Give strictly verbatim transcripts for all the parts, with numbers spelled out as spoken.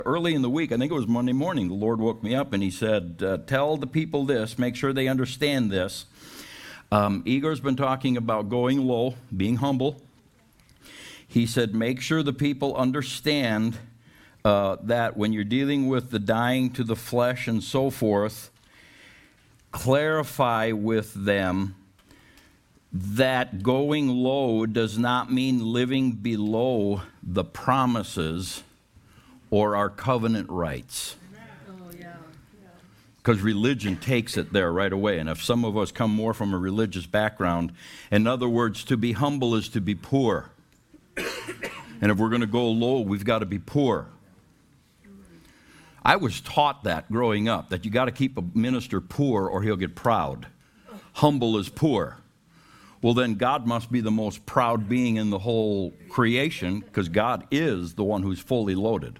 Early in the week, I think it was Monday morning, the Lord woke me up and he said, uh, tell the people this, make sure they understand this. Um, Igor's been talking about going low, being humble. He said, make sure the people understand uh, that when you're dealing with the dying to the flesh and so forth, clarify with them that going low does not mean living below the promises or our covenant rights. Because religion takes it there right away. And if some of us come more from a religious background, in other words, to be humble is to be poor. And if we're going to go low, we've got to be poor. I was taught that growing up, that you got to keep a minister poor or he'll get proud. Humble is poor. Well, then God must be the most proud being in the whole creation, because God is the one who's fully loaded.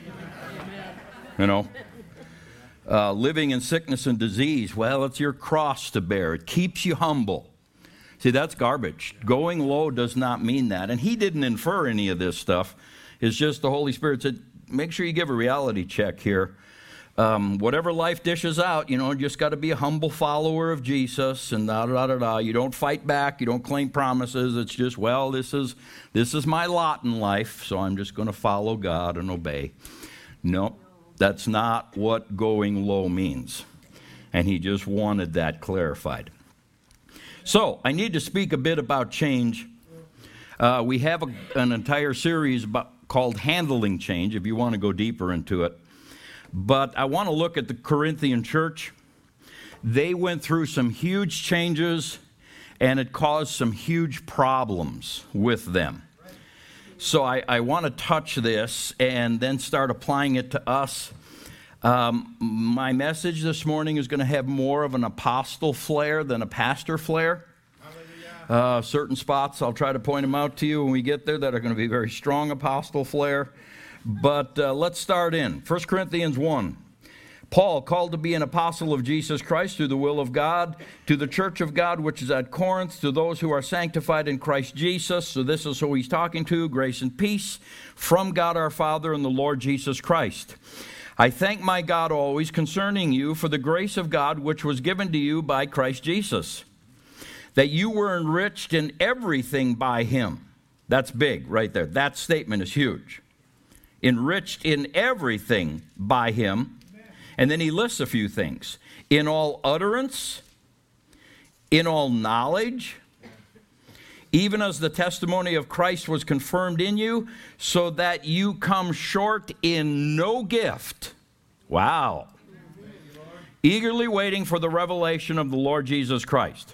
You know, uh, living in sickness and disease, well, it's your cross to bear. It keeps you humble. See, that's garbage. Going low does not mean that. And he didn't infer any of this stuff. It's just the Holy Spirit said, make sure you give a reality check here. Um, whatever life dishes out, you know, you just got to be a humble follower of Jesus and da da da da. You don't fight back. You don't claim promises. It's just, well, this is this is my lot in life, so I'm just going to follow God and obey. No. That's not what going low means. And he just wanted that clarified. So, I need to speak a bit about change. Uh, we have a, an entire series about, called Handling Change, if you want to go deeper into it. But I want to look at the Corinthian church. They went through some huge changes, and it caused some huge problems with them. So I, I want to touch this and then start applying it to us. Um, my message this morning is going to have more of an apostle flair than a pastor flair. Uh, certain spots, I'll try to point them out to you when we get there, that are going to be very strong apostle flair. But uh, let's start in. First Corinthians one. Paul, called to be an apostle of Jesus Christ through the will of God, to the church of God which is at Corinth, to those who are sanctified in Christ Jesus. So this is who he's talking to. Grace and peace from God our Father and the Lord Jesus Christ. I thank my God always concerning you for the grace of God which was given to you by Christ Jesus, that you were enriched in everything by him. That's big right there. That statement is huge. Enriched in everything by him. And then he lists a few things. In all utterance, in all knowledge, even as the testimony of Christ was confirmed in you, so that you come short in no gift. Wow. Eagerly waiting for the revelation of the Lord Jesus Christ.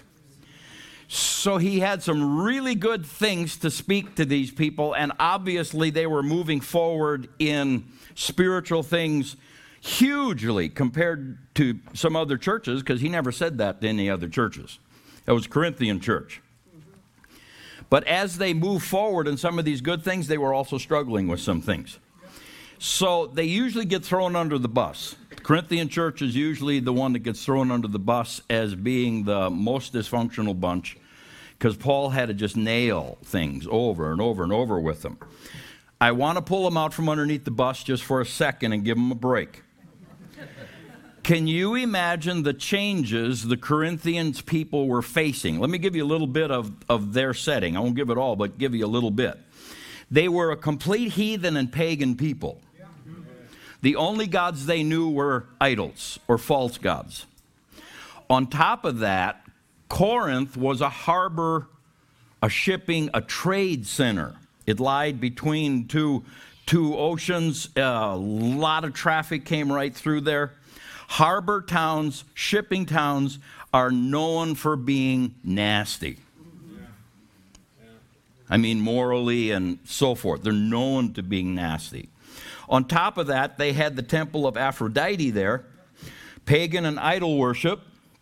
So he had some really good things to speak to these people, and obviously they were moving forward in spiritual things hugely compared to some other churches, because he never said that to any other churches. That was Corinthian church. But as they moved forward in some of these good things, they were also struggling with some things. So they usually get thrown under the bus. The Corinthian church is usually the one that gets thrown under the bus as being the most dysfunctional bunch, because Paul had to just nail things over and over and over with them. I want to pull them out from underneath the bus just for a second and give them a break. Can you imagine the changes the Corinthians people were facing? Let me give you a little bit of, of their setting. I won't give it all, but give you a little bit. They were a complete heathen and pagan people. The only gods they knew were idols or false gods. On top of that, Corinth was a harbor, a shipping, a trade center. It lied between two, two oceans. A lot of traffic came right through there. Harbor towns, shipping towns are known for being nasty. Yeah. Yeah. I mean, morally and so forth. They're known to being nasty. On top of that, they had the temple of Aphrodite there, pagan and idol worship.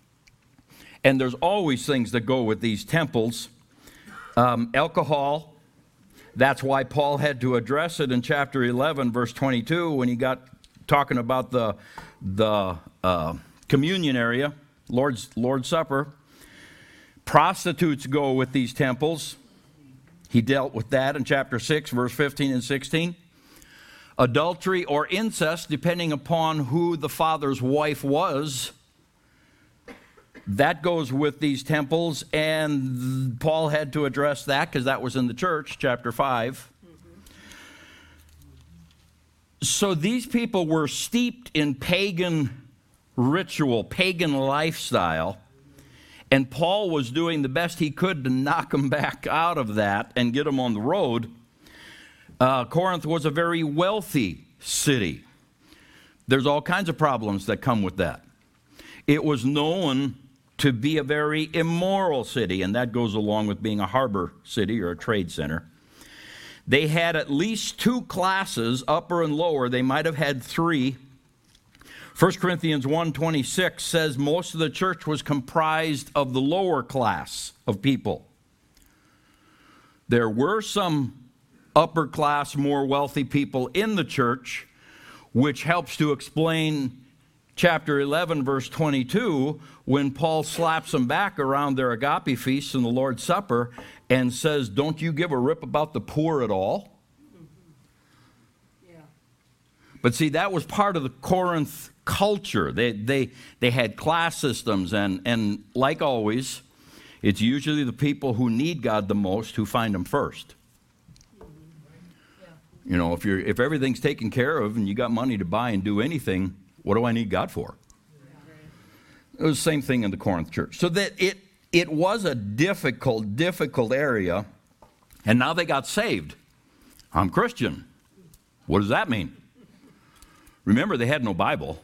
And there's always things that go with these temples. Um, alcohol. That's why Paul had to address it in chapter eleven, verse twenty-two, when he got talking about the the uh, communion area, Lord's Lord's Supper. Prostitutes go with these temples. He dealt with that in chapter six, verse fifteen and sixteen. adultery or incest, depending upon who the father's wife was. That goes with these temples, and Paul had to address that because that was in the church, chapter five. So these people were steeped in pagan ritual, pagan lifestyle, and Paul was doing the best he could to knock them back out of that and get them on the road. Uh, Corinth was a very wealthy city. There's all kinds of problems that come with that. It was known to be a very immoral city, and that goes along with being a harbor city or a trade center. They had at least two classes, upper and lower. They might have had three. First Corinthians one twenty-six says most of the church was comprised of the lower class of people. There were some upper class, more wealthy people in the church, which helps to explain chapter eleven, verse twenty-two, when Paul slaps them back around their agape feasts and the Lord's Supper and says, don't you give a rip about the poor at all? Mm-hmm. Yeah. But see, that was part of the Corinth culture. They, they, they had class systems, and, and like always, it's usually the people who need God the most who find him first. You know, if you're if everything's taken care of and you got money to buy and do anything, what do I need God for? It was the same thing in the Corinth church. So that it it was a difficult, difficult area, and now they got saved. I'm Christian. What does that mean? Remember, they had no Bible.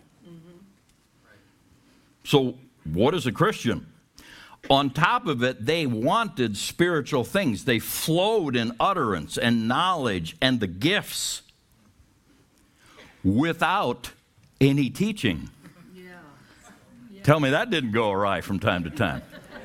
So what is a Christian? On top of it, they wanted spiritual things. They flowed in utterance and knowledge and the gifts without any teaching. Yeah. Yeah. Tell me that didn't go awry from time to time.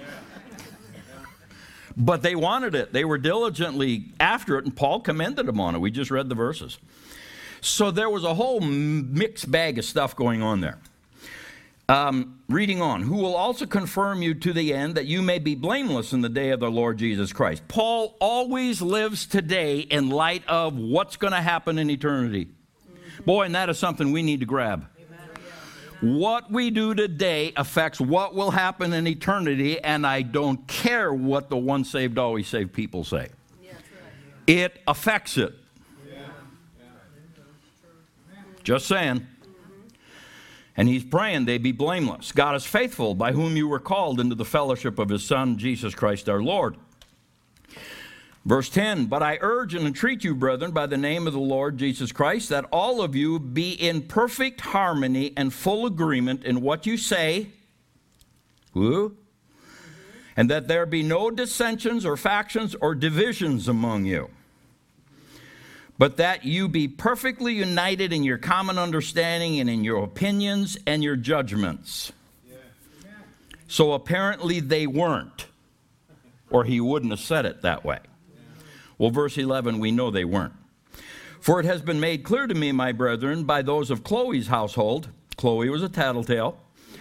But they wanted it. They were diligently after it, and Paul commended them on it. We just read the verses. So there was a whole mixed bag of stuff going on there. Um, reading on, who will also confirm you to the end that you may be blameless in the day of the Lord Jesus Christ. Paul always lives today in light of what's going to happen in eternity. Mm-hmm. Boy, and that is something we need to grab. Amen. What we do today affects what will happen in eternity, and I don't care what the once saved, always saved people say. Yeah, right. It affects it. Yeah. Yeah. Just saying. And he's praying they be blameless. God is faithful, by whom you were called into the fellowship of his Son, Jesus Christ our Lord. Verse ten, but I urge and entreat you, brethren, by the name of the Lord Jesus Christ, that all of you be in perfect harmony and full agreement in what you say, woo, and that there be no dissensions or factions or divisions among you, but that you be perfectly united in your common understanding and in your opinions and your judgments. Yeah. So apparently they weren't, or he wouldn't have said it that way. Yeah. Well, verse eleven, we know they weren't. For it has been made clear to me, my brethren, by those of Chloe's household, Chloe was a tattletale,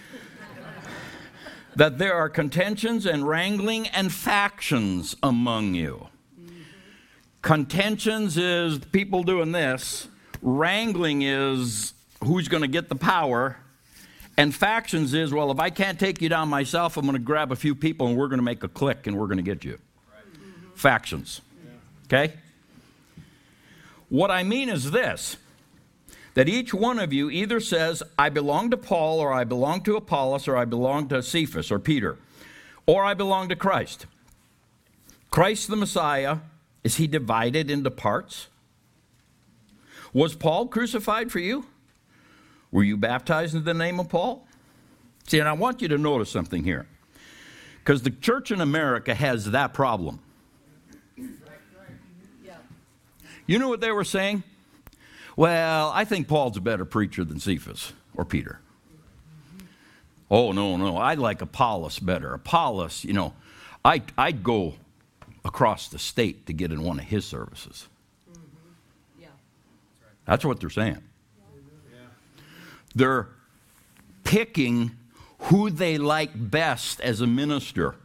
that there are contentions and wrangling and factions among you. Contentions is people doing this. Wrangling is who's going to get the power. And factions is, well, if I can't take you down myself, I'm going to grab a few people and we're going to make a clique and we're going to get you. Right. Mm-hmm. Factions. Okay? What I mean is this, that each one of you either says, I belong to Paul, or I belong to Apollos, or I belong to Cephas or Peter, or I belong to Christ. Christ the Messiah, is he divided into parts? Was Paul crucified for you? Were you baptized in the name of Paul? See, and I want you to notice something here, because the church in America has that problem. You know what they were saying? Well, I think Paul's a better preacher than Cephas or Peter. Oh, no, no, I like Apollos better. Apollos, you know, I, I'd go across the state to get in one of his services. Mm-hmm. Yeah. That's what they're saying. Yeah. They're picking who they like best as a minister.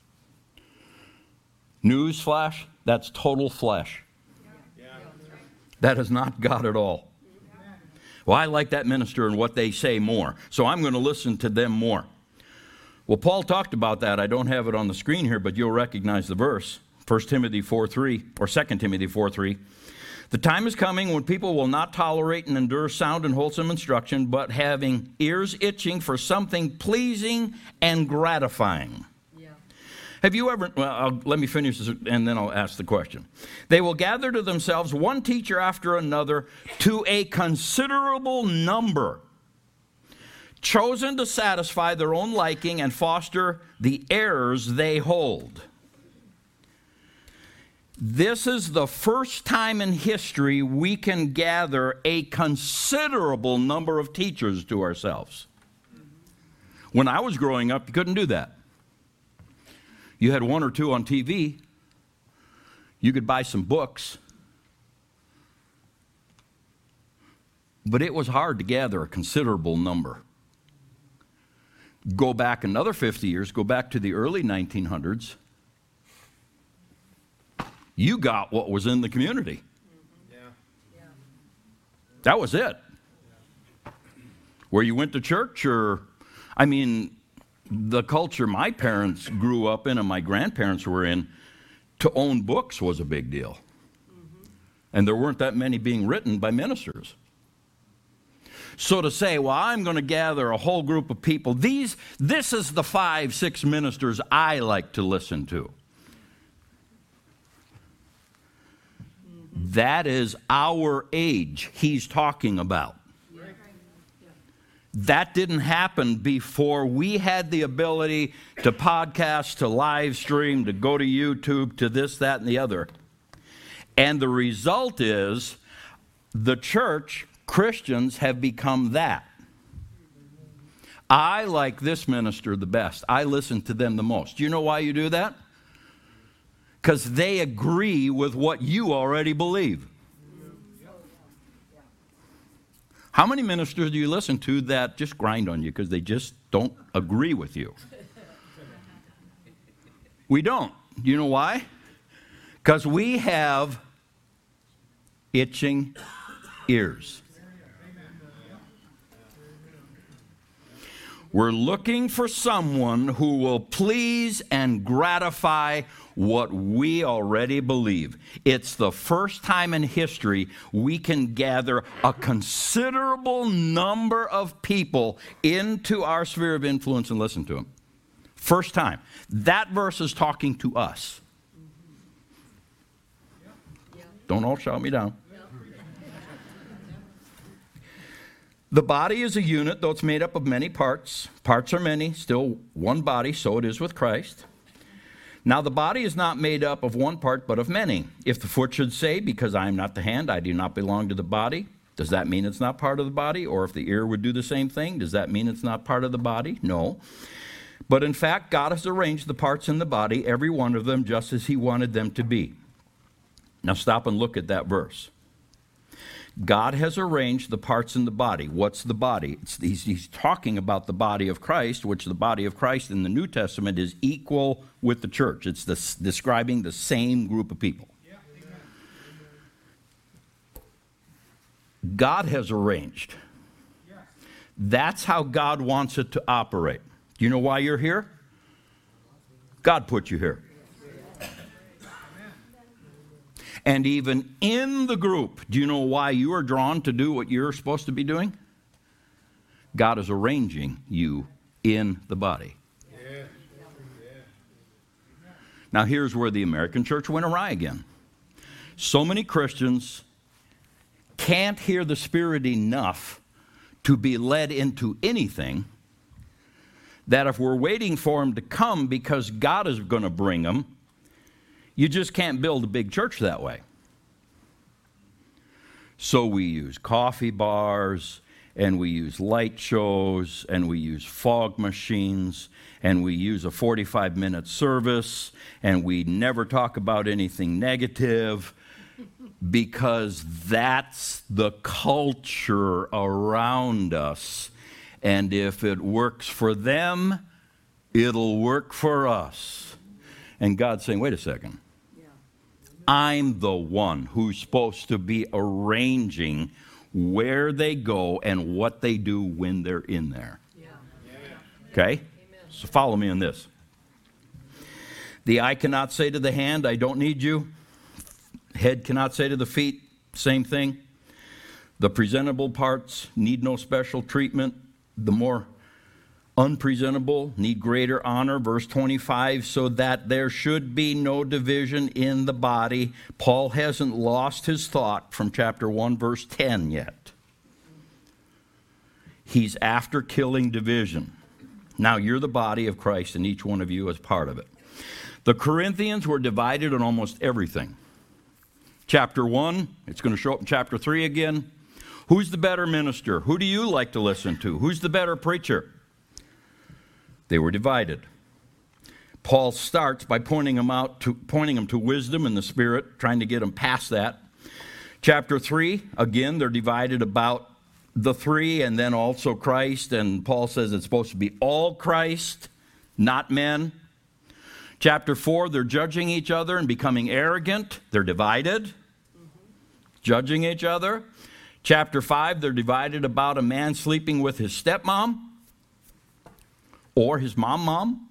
Mm-hmm. Newsflash, that's total flesh. Yeah. Yeah. That is not God at all. Well, I like that minister and what they say more, so I'm going to listen to them more. Well, Paul talked about that. I don't have it on the screen here, but you'll recognize the verse. First Timothy four three, or Second Timothy four three. The time is coming when people will not tolerate and endure sound and wholesome instruction, but having ears itching for something pleasing and gratifying. Yeah. Have you ever, well, I'll, let me finish this and then I'll ask the question. They will gather to themselves one teacher after another to a considerable number, chosen to satisfy their own liking and foster the errors they hold. This is the first time in history we can gather a considerable number of teachers to ourselves. When I was growing up, you couldn't do that. You had one or two on T V. You could buy some books. But it was hard to gather a considerable number. Go back another fifty years, go back to the early nineteen hundreds. You got what was in the community. Yeah. Yeah. That was it. Where you went to church, or, I mean, the culture my parents grew up in and my grandparents were in, to own books was a big deal. Mm-hmm. And there weren't that many being written by ministers. So to say, well, I'm going to gather a whole group of people, these, this is the five, six ministers I like to listen to. That is our age he's talking about. That didn't happen before we had the ability to podcast, to live stream, to go to YouTube, to this, that, and the other. And the result is the church, Christians, have become that. I like this minister the best. I listen to them the most. Do you know why you do that? Because they agree with what you already believe. How many ministers do you listen to that just grind on you because they just don't agree with you? We don't. Do you know why? Because we have itching ears. We're looking for someone who will please and gratify what we already believe. It's the first time in history we can gather a considerable number of people into our sphere of influence and listen to them. First time. That verse is talking to us. Don't all shout me down. The body is a unit, though it's made up of many parts. Parts are many, still one body, so it is with Christ. Now the body is not made up of one part, but of many. If the foot should say, because I am not the hand, I do not belong to the body, does that mean it's not part of the body? Or if the ear would do the same thing, does that mean it's not part of the body? No. But in fact, God has arranged the parts in the body, every one of them, just as he wanted them to be. Now stop and look at that verse. God has arranged the parts in the body. What's the body? It's, he's, he's talking about the body of Christ, which the body of Christ in the New Testament is equal with the church. It's the, describing the same group of people. Yeah. God has arranged. Yes. That's how God wants it to operate. Do you know why you're here? God put you here. And even in the group, do you know why you are drawn to do what you're supposed to be doing? God is arranging you in the body. Yeah. Now here's where the American church went awry again. So many Christians can't hear the Spirit enough to be led into anything that if we're waiting for him to come because God is going to bring them, you just can't build a big church that way. So we use coffee bars, and we use light shows, and we use fog machines, and we use a forty-five minute service, and we never talk about anything negative because that's the culture around us. And if it works for them, it'll work for us. And God's saying, wait a second. I'm the one who's supposed to be arranging where they go and what they do when they're in there. Okay? So follow me on this. The eye cannot say to the hand, I don't need you. Head cannot say to the feet, same thing. The presentable parts need no special treatment. The more unpresentable need greater honor. Verse twenty-five, so that there should be no division in the body. Paul hasn't lost his thought from chapter one, verse ten yet. He's after killing division. Now you're the body of Christ, and each one of you is part of it. The Corinthians were divided on almost everything. Chapter one, it's going to show up in chapter three again. Who's the better minister? Who do you like to listen to? Who's the better preacher? They were divided. Paul starts by pointing them out to pointing them to wisdom and the Spirit, trying to get them past that. Chapter three, again, they're divided about the three and then also Christ, and Paul says it's supposed to be all Christ, not men. Chapter four, they're judging each other and becoming arrogant. They're divided, mm-hmm. judging each other. Chapter five, they're divided about a man sleeping with his stepmom or his mom mom.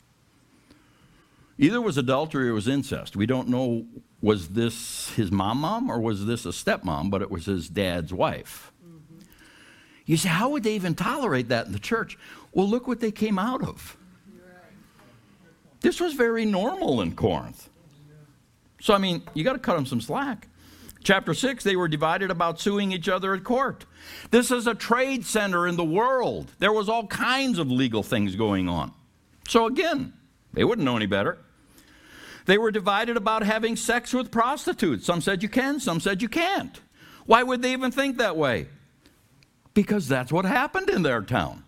Either was adultery or was incest. We don't know, was this his mom mom or was this a stepmom, but it was his dad's wife. Mm-hmm. You say, how would they even tolerate that in the church? Well, look what they came out of. This was very normal in Corinth. So, I mean, you got to cut them some slack. Chapter six, they were divided about suing each other at court. This is a trade center in the world. There was all kinds of legal things going on. So again, they wouldn't know any better. They were divided about having sex with prostitutes. Some said you can, some said you can't. Why would they even think that way? Because that's what happened in their town.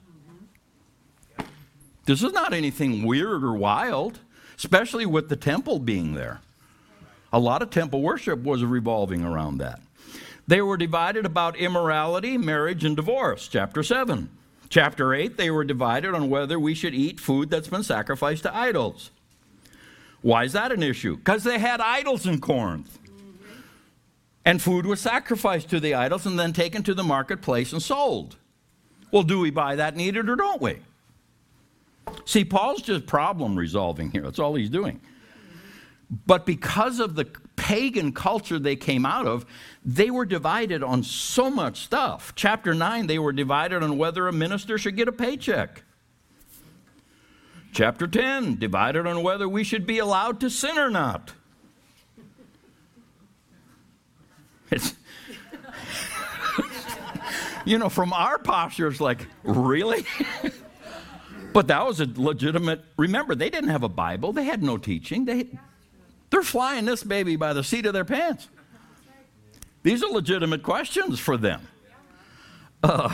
This is not anything weird or wild, especially with the temple being there. A lot of temple worship was revolving around that. They were divided about immorality, marriage, and divorce, chapter seven. Chapter eight, they were divided on whether we should eat food that's been sacrificed to idols. Why is that an issue? Because they had idols in Corinth. And food was sacrificed to the idols and then taken to the marketplace and sold. Well, do we buy that and eat it or don't we? See, Paul's just problem resolving here. That's all he's doing. But because of the pagan culture they came out of, they were divided on so much stuff. Chapter nine, they were divided on whether a minister should get a paycheck. Chapter ten, divided on whether we should be allowed to sin or not. It's, you know, from our posture, it's like, really? But that was a legitimate, remember, they didn't have a Bible. They had no teaching. They, they're flying this baby by the seat of their pants. These are legitimate questions for them. Uh,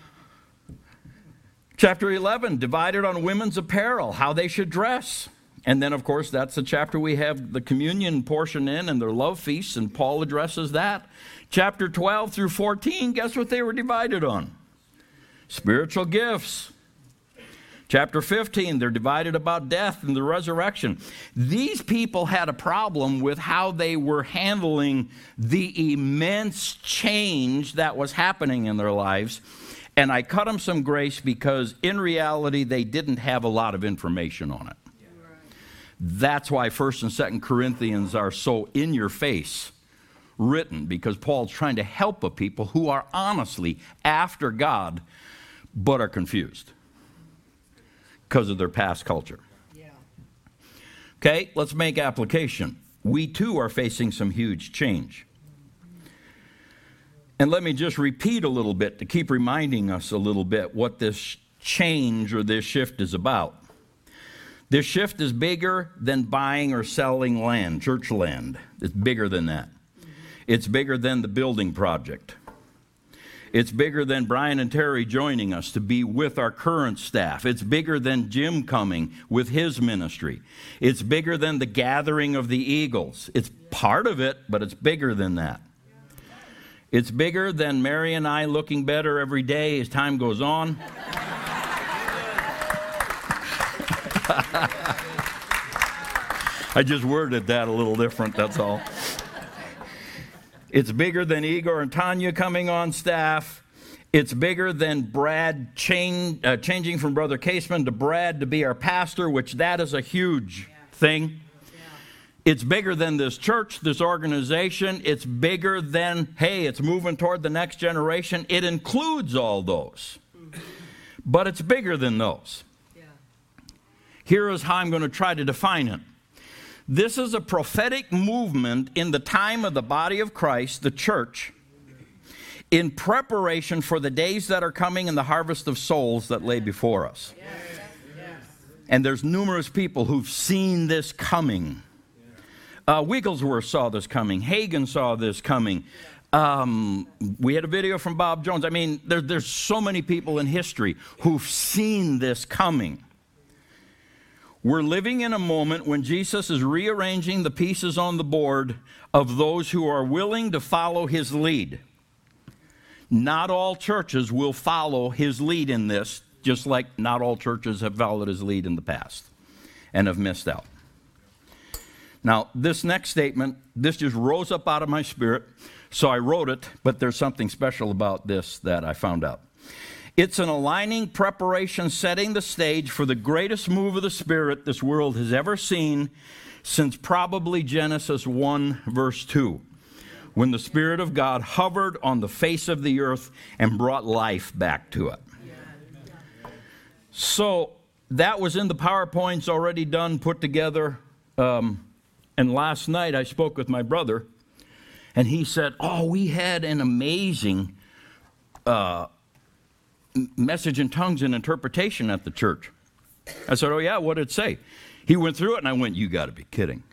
chapter eleven, divided on women's apparel, how they should dress. And then, of course, that's the chapter we have the communion portion in and their love feasts, and Paul addresses that. Chapter twelve through fourteen, guess what they were divided on? Spiritual gifts. Chapter fifteen, they're divided about death and the resurrection. These people had a problem with how they were handling the immense change that was happening in their lives. And I cut them some grace because in reality, they didn't have a lot of information on it. Yeah. That's why First and Second Corinthians are so in your face written, because Paul's trying to help a people who are honestly after God, but are confused because of their past culture. Yeah. Okay, let's make application. We too are facing some huge change. And let me just repeat a little bit to keep reminding us a little bit what this change or this shift is about. This shift is bigger than buying or selling land, church land. It's bigger than that. It's bigger than the building project. It's bigger than Brian and Terry joining us to be with our current staff. It's bigger than Jim coming with his ministry. It's bigger than the gathering of the Eagles. It's part of it, but it's bigger than that. It's bigger than Mary and I looking better every day as time goes on. I just worded that a little different, that's all. It's bigger than Igor and Tanya coming on staff. It's bigger than Brad change, uh, changing from Brother Caseman to Brad to be our pastor, which that is a huge yeah. thing. Yeah. It's bigger than this church, this organization. It's bigger than, hey, it's moving toward the next generation. It includes all those. Mm-hmm. But it's bigger than those. Yeah. Here is how I'm going to try to define it. This is a prophetic movement in the time of the body of Christ, the church, in preparation for the days that are coming and the harvest of souls that lay before us. Yes. Yes. And there's numerous people who've seen this coming. Uh, Wigglesworth saw this coming. Hagen saw this coming. Um, we had a video from Bob Jones. I mean, there, there's so many people in history who've seen this coming. We're living in a moment when Jesus is rearranging the pieces on the board of those who are willing to follow his lead. Not all churches will follow his lead in this, just like not all churches have followed his lead in the past and have missed out. Now, this next statement, this just rose up out of my spirit, so I wrote it, but there's something special about this that I found out. It's an aligning preparation setting the stage for the greatest move of the Spirit this world has ever seen since probably Genesis one, verse two, when the Spirit of God hovered on the face of the earth and brought life back to it. So that was in the PowerPoints already done, put together. Um, and last night I spoke with my brother, and he said, oh, we had an amazing uh message in tongues and interpretation at the church. I said, oh yeah, what did it say? He went through it and I went, you got to be kidding.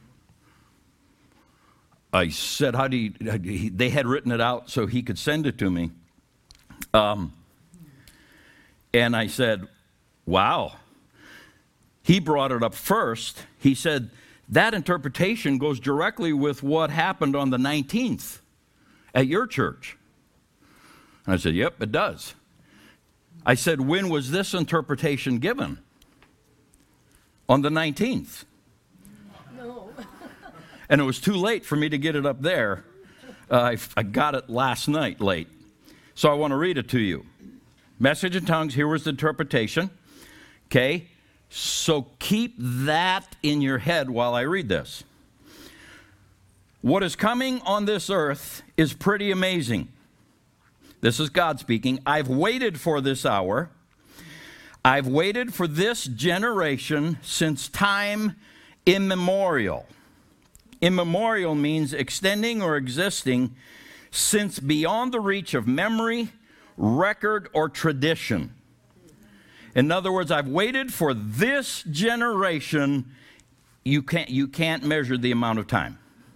I said, how do you, they had written it out so he could send it to me. Um, and I said, wow. He brought it up first. He said, that interpretation goes directly with what happened on the nineteenth at your church. And I said, yep, it does. I said, when was this interpretation given? On the nineteenth. No. And it was too late for me to get it up there. Uh, I, I got it last night late. So I want to read it to you. Message in tongues, here was the interpretation. Okay? So keep that in your head while I read this. What is coming on this earth is pretty amazing. This is God speaking. I've waited for this hour. I've waited for this generation since time immemorial. Immemorial means extending or existing since beyond the reach of memory, record, or tradition. In other words, I've waited for this generation. You can't, you can't measure the amount of time.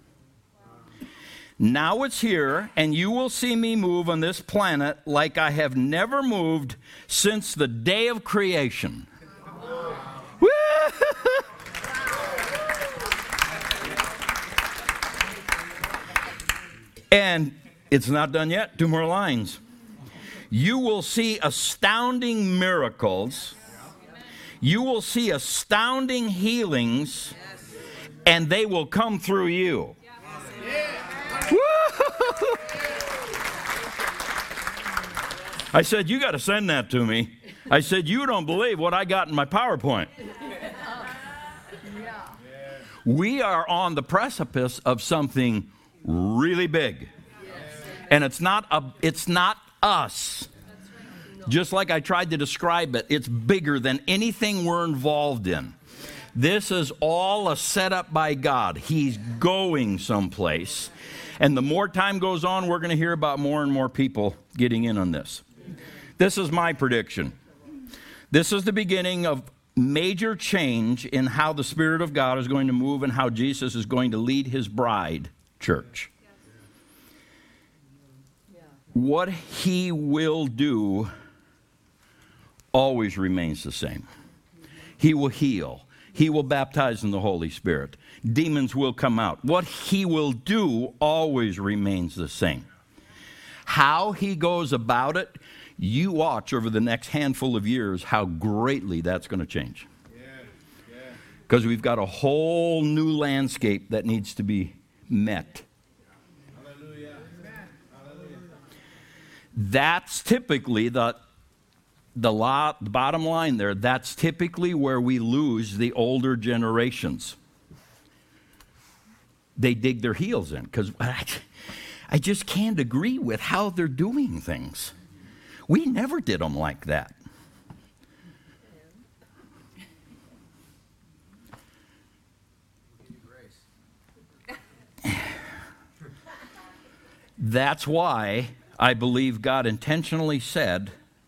Now it's here, and you will see me move on this planet like I have never moved since the day of creation. And it's not done yet. Two more lines. You will see astounding miracles. You will see astounding healings, and they will come through you. I said, you got to send that to me. I said, you don't believe what I got in my PowerPoint. We are on the precipice of something really big. And it's not a, it's not us. Just like I tried to describe it, it's bigger than anything we're involved in. This is all a setup by God. He's going someplace. And the more time goes on, we're going to hear about more and more people getting in on this. This is my prediction. This is the beginning of major change in how the Spirit of God is going to move and how Jesus is going to lead his bride, church. What he will do always remains the same. He will heal. He will baptize in the Holy Spirit. Demons will come out. What he will do always remains the same. How he goes about it, you watch over the next handful of years how greatly that's going to change. Because we've got a whole new landscape that needs to be met. That's typically the the, lot, the bottom line there. That's typically where we lose the older generations. They dig their heels in because I, I just can't agree with how they're doing things. We never did them like that. That's why I believe God intentionally said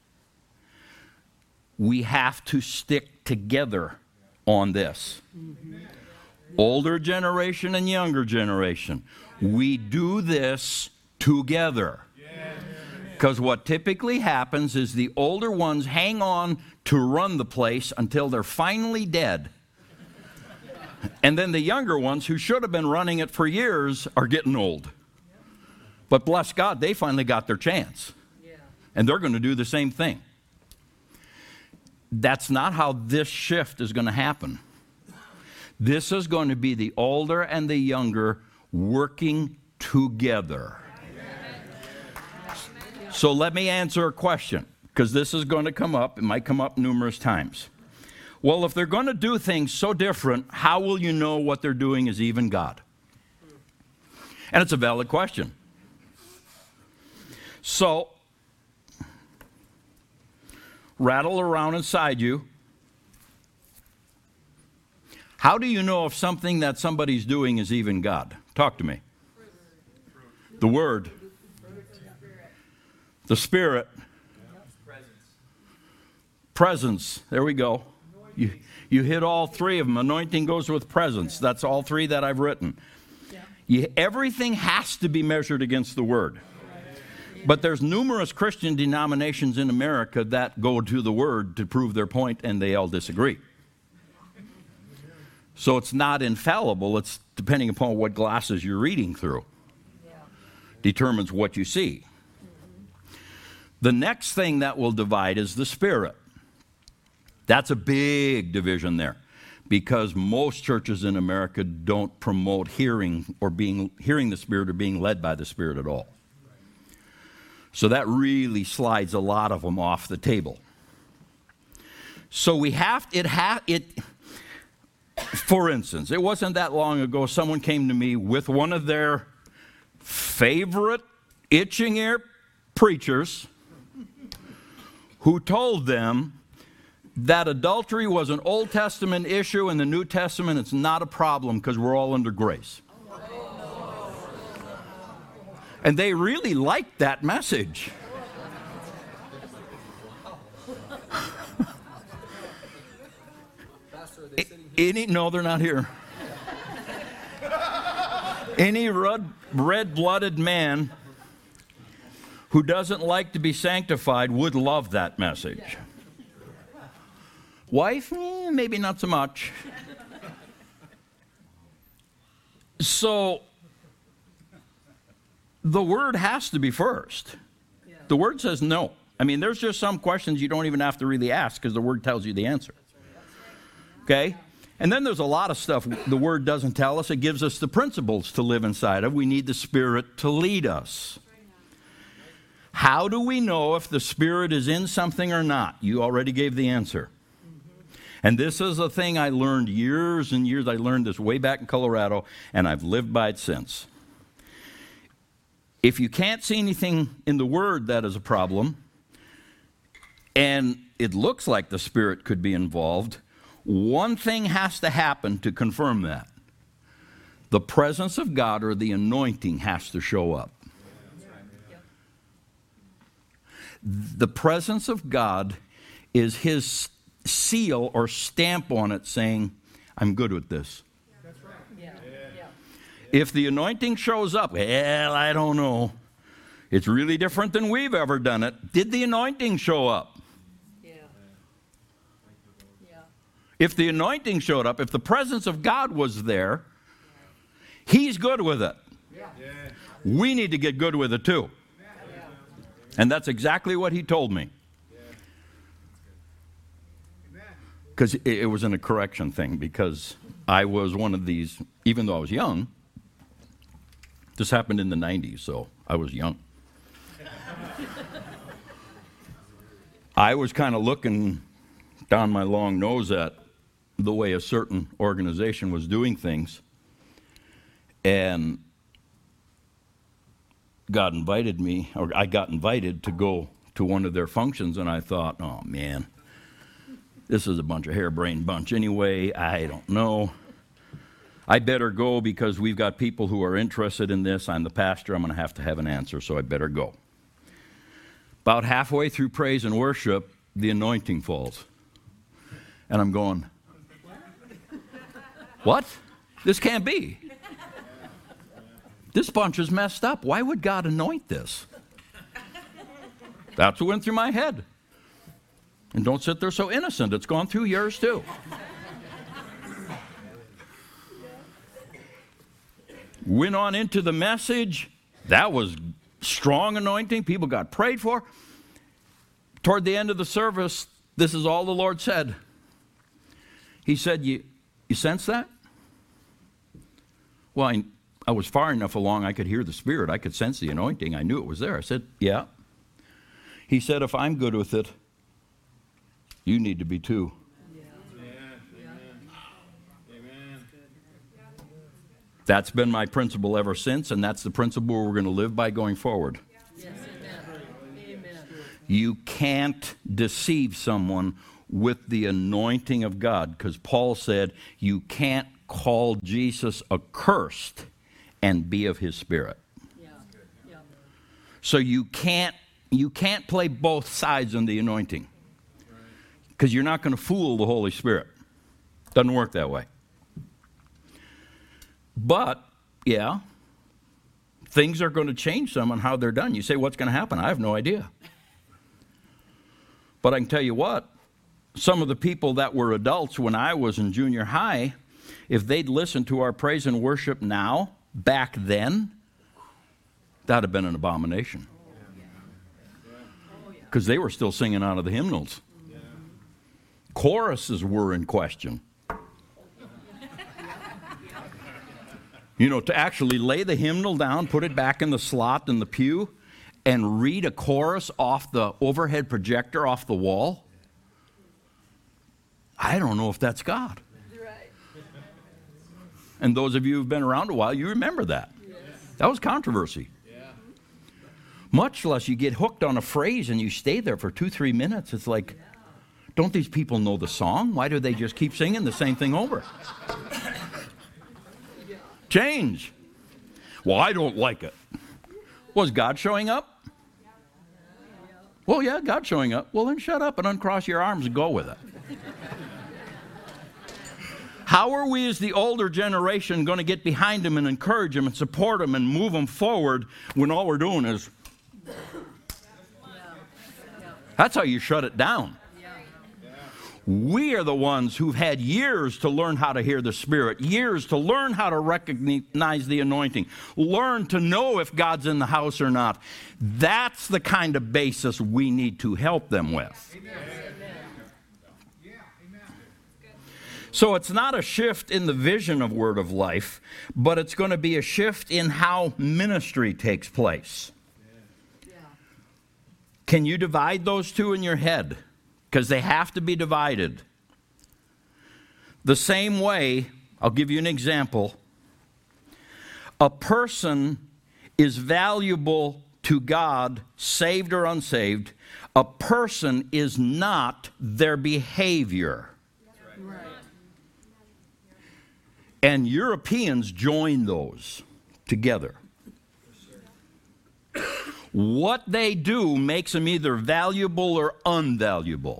we have to stick together on this. Mm-hmm. Older generation and younger generation. We do this together. Because what typically happens is the older ones hang on to run the place until they're finally dead. And then the younger ones who should have been running it for years are getting old. But bless God, they finally got their chance. Yeah. And they're going to do the same thing. That's not how this shift is going to happen. This is going to be the older and the younger working together. So let me answer a question, because this is going to come up. It might come up numerous times. Well, if they're going to do things so different, how will you know what they're doing is even God? And it's a valid question. So, rattle around inside you. How do you know if something that somebody's doing is even God? Talk to me. The Word. The Spirit. Presence. There we go. You, you hit all three of them. Anointing goes with presence. That's all three that I've written. You, everything has to be measured against the Word. But there's numerous Christian denominations in America that go to the Word to prove their point, and they all disagree. So it's not infallible. It's depending upon what glasses you're reading through. Yeah. Determines what you see. Mm-hmm. The next thing that will divide is the Spirit. That's a big division there, because most churches in America don't promote hearing or being hearing the Spirit or being led by the Spirit at all. So that really slides a lot of them off the table. So we have, it ha, it, for instance, it wasn't that long ago someone came to me with one of their favorite itching ear preachers who told them that adultery was an Old Testament issue. In the New Testament, it's not a problem because we're all under grace. And they really liked that message. Any, no, they're not here. Any red, red-blooded man who doesn't like to be sanctified would love that message. Wife, eh, maybe not so much. So, the Word has to be first. Yeah. The Word says no. I mean, there's just some questions you don't even have to really ask because the Word tells you the answer. Okay? And then there's a lot of stuff the Word doesn't tell us. It gives us the principles to live inside of. We need the Spirit to lead us. How do we know if the Spirit is in something or not? You already gave the answer. And this is a thing I learned years and years. I learned this way back in Colorado, and I've lived by it since. If you can't see anything in the Word that is a problem, and it looks like the Spirit could be involved, one thing has to happen to confirm that. The presence of God or the anointing has to show up. The presence of God is His seal or stamp on it saying, I'm good with this. That's right. Yeah. Yeah. If the anointing shows up, well, I don't know. It's really different than we've ever done it. Did the anointing show up? Yeah. Yeah. If the anointing showed up, if the presence of God was there, He's good with it. Yeah. We need to get good with it too. Yeah. And that's exactly what He told me. Because it was in a correction thing, because I was one of these, even though I was young, this happened in the nineties, so I was young. I was kind of looking down my long nose at the way a certain organization was doing things, and God invited me, or I got invited to go to one of their functions, and I thought, oh man, this is a bunch of harebrained bunch anyway. I don't know. I better go because we've got people who are interested in this. I'm the pastor. I'm going to have to have an answer, so I better go. About halfway through praise and worship, the anointing falls. And I'm going, what? This can't be. This bunch is messed up. Why would God anoint this? That's what went through my head. And don't sit there so innocent. It's gone through yours too. Went on into the message. That was strong anointing. People got prayed for. Toward the end of the service, this is all the Lord said. He said, you, you sense that? Well, I, I was far enough along I could hear the Spirit. I could sense the anointing. I knew it was there. I said, yeah. He said, if I'm good with it, you need to be too. Yeah. Yeah. Amen. That's been my principle ever since, and that's the principle we're going to live by going forward. Yes. Amen. You can't deceive someone with the anointing of God, because Paul said you can't call Jesus accursed and be of his Spirit. Yeah. Yeah. So you can't you can't play both sides in the anointing, because you're not going to fool the Holy Spirit. Doesn't work that way. But, yeah, things are going to change some on how they're done. You say, what's going to happen? I have no idea. But I can tell you what, some of the people that were adults when I was in junior high, if they'd listened to our praise and worship now, back then, that'd have been an abomination. Because they were still singing out of the hymnals. Choruses were in question. You know, to actually lay the hymnal down, put it back in the slot in the pew, and read a chorus off the overhead projector off the wall, I don't know if that's God. Right. And those of you who've been around a while, you remember that. Yes. That was controversy. Yeah. Much less you get hooked on a phrase and you stay there for two, three minutes. It's like, don't these people know the song? Why do they just keep singing the same thing over? Change. Well, I don't like it. Was God showing up? Well, yeah, God's showing up. Well, then shut up and uncross your arms and go with it. How are we as the older generation going to get behind them and encourage them and support them and move them forward when all we're doing is... That's how you shut it down. We are the ones who've had years to learn how to hear the Spirit, years to learn how to recognize the anointing, learn to know if God's in the house or not. That's the kind of basis we need to help them with. Amen. So it's not a shift in the vision of Word of Life, but it's going to be a shift in how ministry takes place. Can you divide those two in your head? Because they have to be divided. The same way, I'll give you an example. A person is valuable to God, saved or unsaved. A person is not their behavior. Right. And Europeans join those together. What they do makes them either valuable or unvaluable.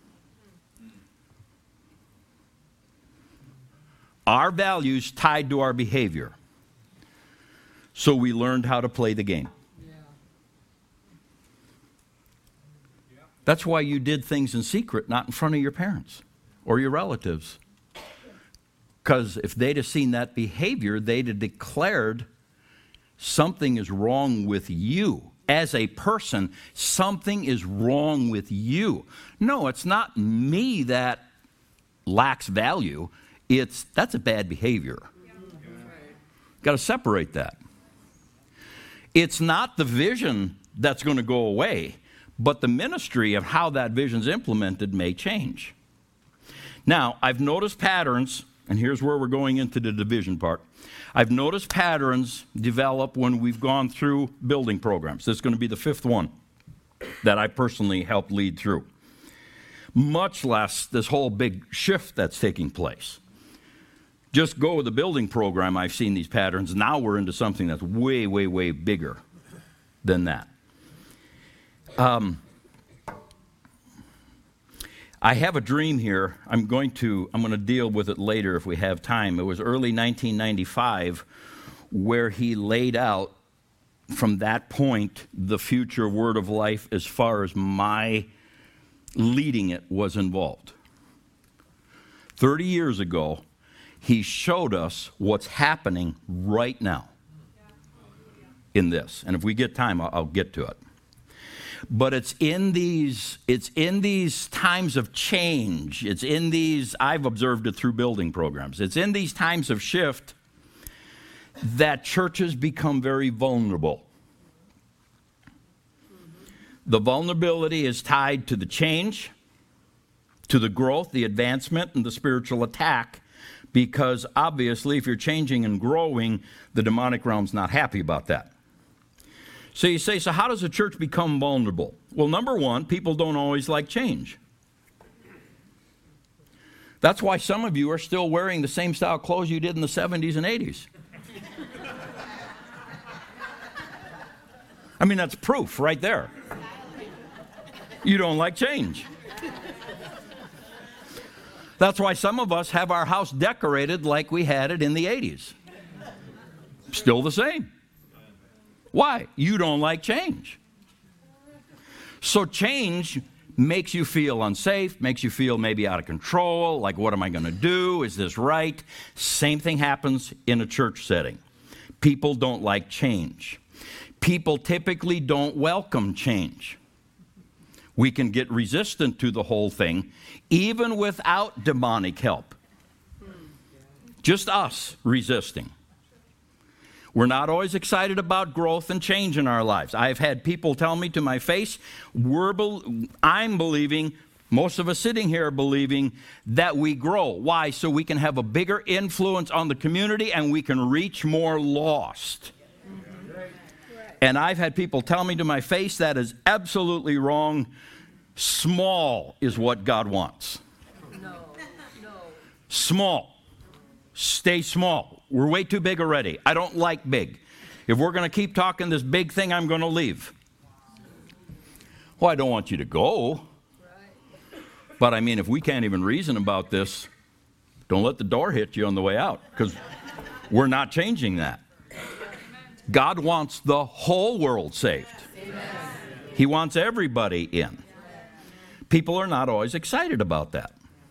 Our values tied to our behavior. So we learned how to play the game. Yeah. That's why you did things in secret, not in front of your parents or your relatives. Because if they'd have seen that behavior, they'd have declared something is wrong with you. As a person, something is wrong with you. No, it's not me that lacks value. It's that's a bad behavior. Yeah. Got to separate that. It's not the vision that's going to go away, but the ministry of how that vision's implemented may change. Now, I've noticed patterns, and here's where we're going into the division part. I've noticed patterns develop when we've gone through building programs. This is going to be the fifth one that I personally helped lead through. Much less this whole big shift that's taking place. Just go with the building program, I've seen these patterns. Now we're into something that's way, way, way bigger than that. Um, I have a dream here. I'm going to I'm going to deal with it later if we have time. It was early nineteen ninety-five where he laid out from that point the future Word of Life as far as my leading it was involved. thirty years ago, he showed us what's happening right now in this. And if we get time, I'll, I'll get to it. But it's in these, it's in these times of change. It's in these, I've observed it through building programs. It's in these times of shift that churches become very vulnerable. The vulnerability is tied to the change, to the growth, the advancement, and the spiritual attack, because obviously if you're changing and growing, the demonic realm's not happy about that. So you say, so how does a church become vulnerable? Well, number one, people don't always like change. That's why some of you are still wearing the same style clothes you did in the seventies and eighties. I mean, that's proof right there. You don't like change. That's why some of us have our house decorated like we had it in the eighties. Still the same. Why? You don't like change. So change makes you feel unsafe, makes you feel maybe out of control, like what am I going to do? Is this right? Same thing happens in a church setting. People don't like change. People typically don't welcome change. We can get resistant to the whole thing, even without demonic help. Just us resisting. We're not always excited about growth and change in our lives. I've had people tell me to my face, we're be- I'm believing, most of us sitting here are believing, that we grow. Why? So we can have a bigger influence on the community and we can reach more lost. And I've had people tell me to my face that is absolutely wrong. Small is what God wants. No, no. Small. Stay small. We're way too big already. I don't like big. If we're going to keep talking this big thing, I'm going to leave. Well, I don't want you to go. But I mean, if we can't even reason about this, don't let the door hit you on the way out, because we're not changing that. God wants the whole world saved. He wants everybody in. People are not always excited about that.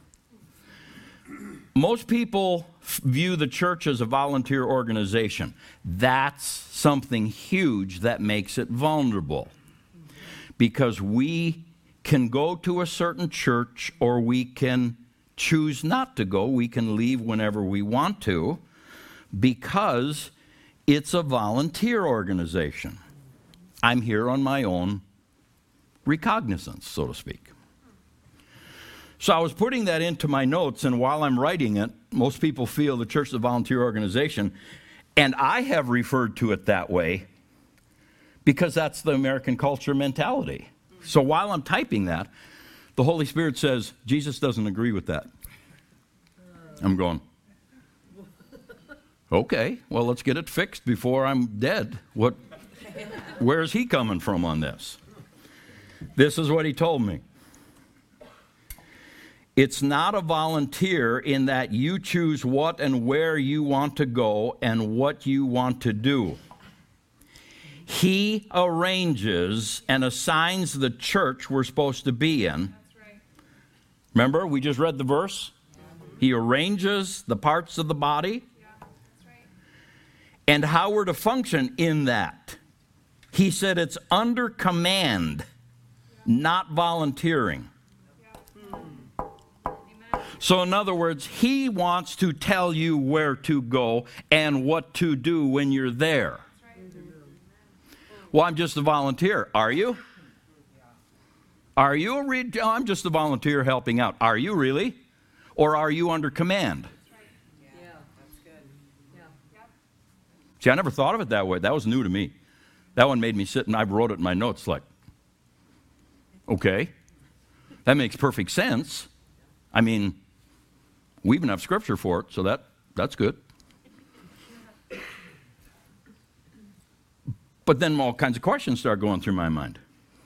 Most people view the church as a volunteer organization. That's something huge that makes it vulnerable. Because we can go to a certain church or we can choose not to go. We can leave whenever we want to because it's a volunteer organization. I'm here on my own recognizance, so to speak. So I was putting that into my notes, and while I'm writing it, most people feel the church is a volunteer organization, and I have referred to it that way because that's the American culture mentality. So while I'm typing that, the Holy Spirit says, Jesus doesn't agree with that. I'm going, okay, well, let's get it fixed before I'm dead. What? Where is he coming from on this? This is what he told me. It's not a volunteer in that you choose what and where you want to go and what you want to do. He arranges and assigns the church we're supposed to be in. That's right. Remember, we just read the verse? He arranges the parts of the body. Yeah, that's right. And how we're to function in that. He said it's under command, yeah. Not volunteering. So in other words, he wants to tell you where to go and what to do when you're there. Well, I'm just a volunteer. Are you? Are you a re- oh, I'm just a volunteer helping out. Are you really? Or are you under command? Yeah, that's good. Yeah. See, I never thought of it that way. That was new to me. That one made me sit, and I wrote it in my notes like, okay, that makes perfect sense. I mean, we even have scripture for it, so that that's good. But then all kinds of questions start going through my mind.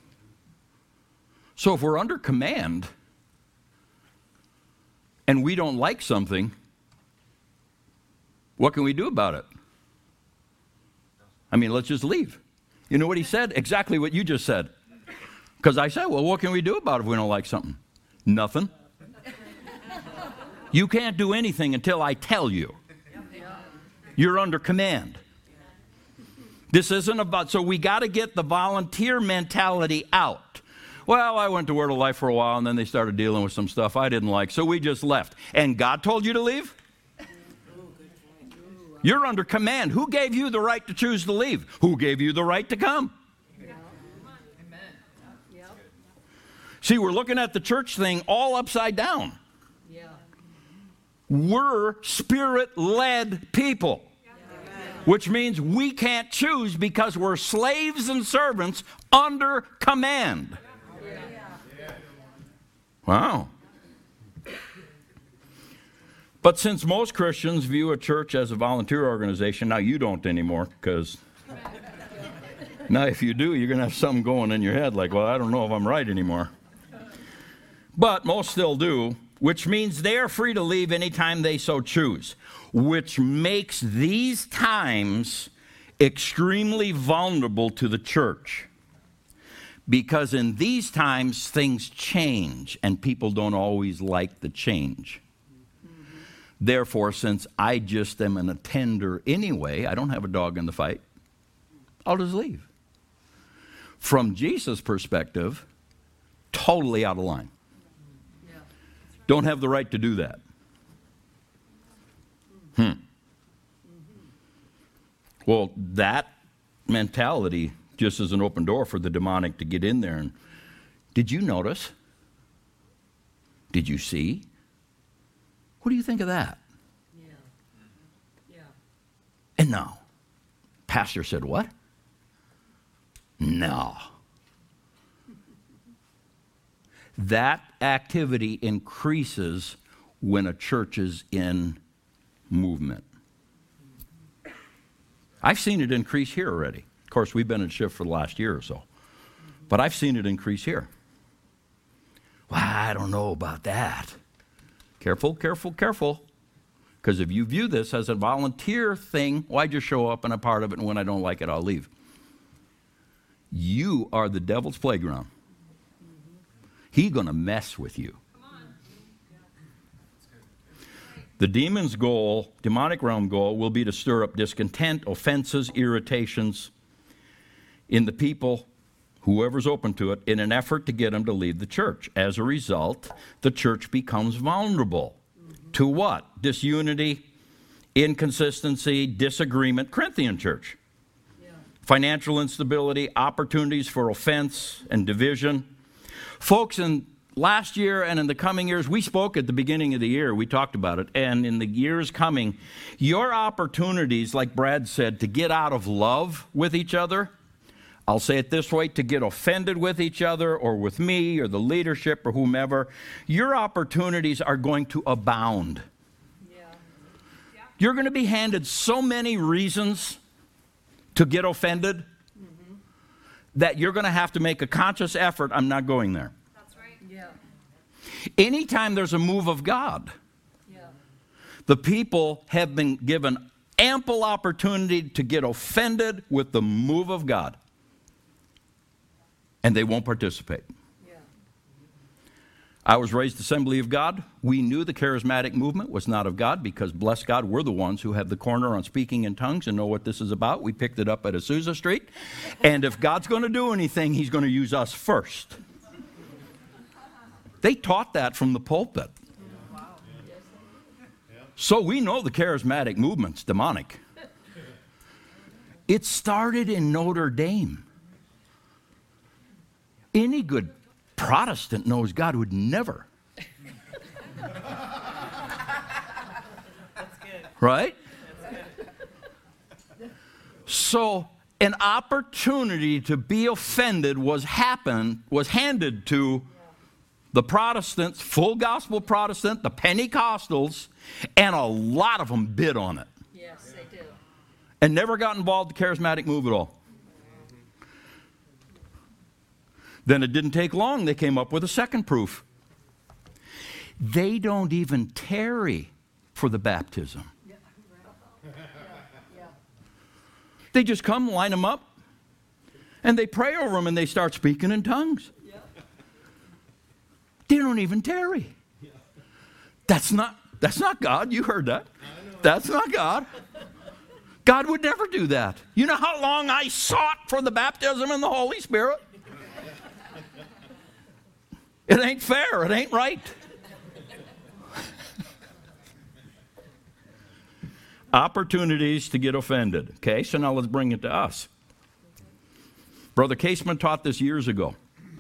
So if we're under command and we don't like something, what can we do about it? I mean, let's just leave. You know what he said? Exactly what you just said. Because I said, well, what can we do about it if we don't like something? Nothing. You can't do anything until I tell you. You're under command. This isn't about, so we got to get the volunteer mentality out. Well, I went to Word of Life for a while, and then they started dealing with some stuff I didn't like, so we just left. And God told you to leave? You're under command. Who gave you the right to choose to leave? Who gave you the right to come? See, we're looking at the church thing all upside down. We're Spirit-led people. Which means we can't choose because we're slaves and servants under command. Wow. But since most Christians view a church as a volunteer organization, now you don't anymore, because now if you do, you're going to have something going in your head like, well, I don't know if I'm right anymore. But most still do, which means they are free to leave anytime they so choose, which makes these times extremely vulnerable to the church. Because in these times, things change, and people don't always like the change. Mm-hmm. Therefore, since I just am an attender anyway, I don't have a dog in the fight, I'll just leave. From Jesus' perspective, totally out of line. Yeah. Don't have the right to do that. Hmm. Mm-hmm. Well, that mentality just is an open door for the demonic to get in there. And did you notice? Did you see? What do you think of that? Yeah. Yeah. And now, pastor said what? No. That activity increases when a church is in movement. I've seen it increase here already. Of course, we've been in shift for the last year or so. But I've seen it increase here. Well, I don't know about that. Careful, careful, careful. Because if you view this as a volunteer thing, why just show up and a part of it, and when I don't like it, I'll leave? You are the devil's playground. He's going to mess with you. The demon's goal, demonic realm goal, will be to stir up discontent, offenses, irritations in the people, whoever's open to it, in an effort to get them to leave the church. As a result, the church becomes vulnerable. Mm-hmm. To what? Disunity, inconsistency, disagreement. Corinthian church. Yeah. Financial instability, opportunities for offense and division. Folks, in last year and in the coming years, we spoke at the beginning of the year, we talked about it, and in the years coming, your opportunities, like Brad said, to get out of love with each other, I'll say it this way, to get offended with each other or with me or the leadership or whomever, your opportunities are going to abound. Yeah. Yeah. You're going to be handed so many reasons to get offended mm-hmm. that you're going to have to make a conscious effort, I'm not going there. That's right. Yeah. Anytime there's a move of God, yeah. the people have been given ample opportunity to get offended with the move of God. And they won't participate. Yeah. I was raised Assembly of God. We knew the charismatic movement was not of God because, bless God, we're the ones who have the corner on speaking in tongues and know what this is about. We picked it up at Azusa Street. And if God's going to do anything, he's going to use us first. They taught that from the pulpit. Wow. So we know the charismatic movement's demonic. It started in Notre Dame. Any good Protestant knows God would never. That's good. Right? That's good. So an opportunity to be offended was happen was handed to the Protestants, full gospel Protestant, the Pentecostals, and a lot of them bid on it. Yes, they do. And never got involved in the charismatic move at all. Then it didn't take long. They came up with a second proof. They don't even tarry for the baptism. Yeah. Yeah. Yeah. They just come, line them up, and they pray over them, and they start speaking in tongues. Yeah. They don't even tarry. That's not, that's not God. You heard that. That's not God. God would never do that. You know how long I sought for the baptism in the Holy Spirit? It ain't fair. It ain't right. Opportunities to get offended. Okay, so now let's bring it to us. Brother Caseman taught this years ago.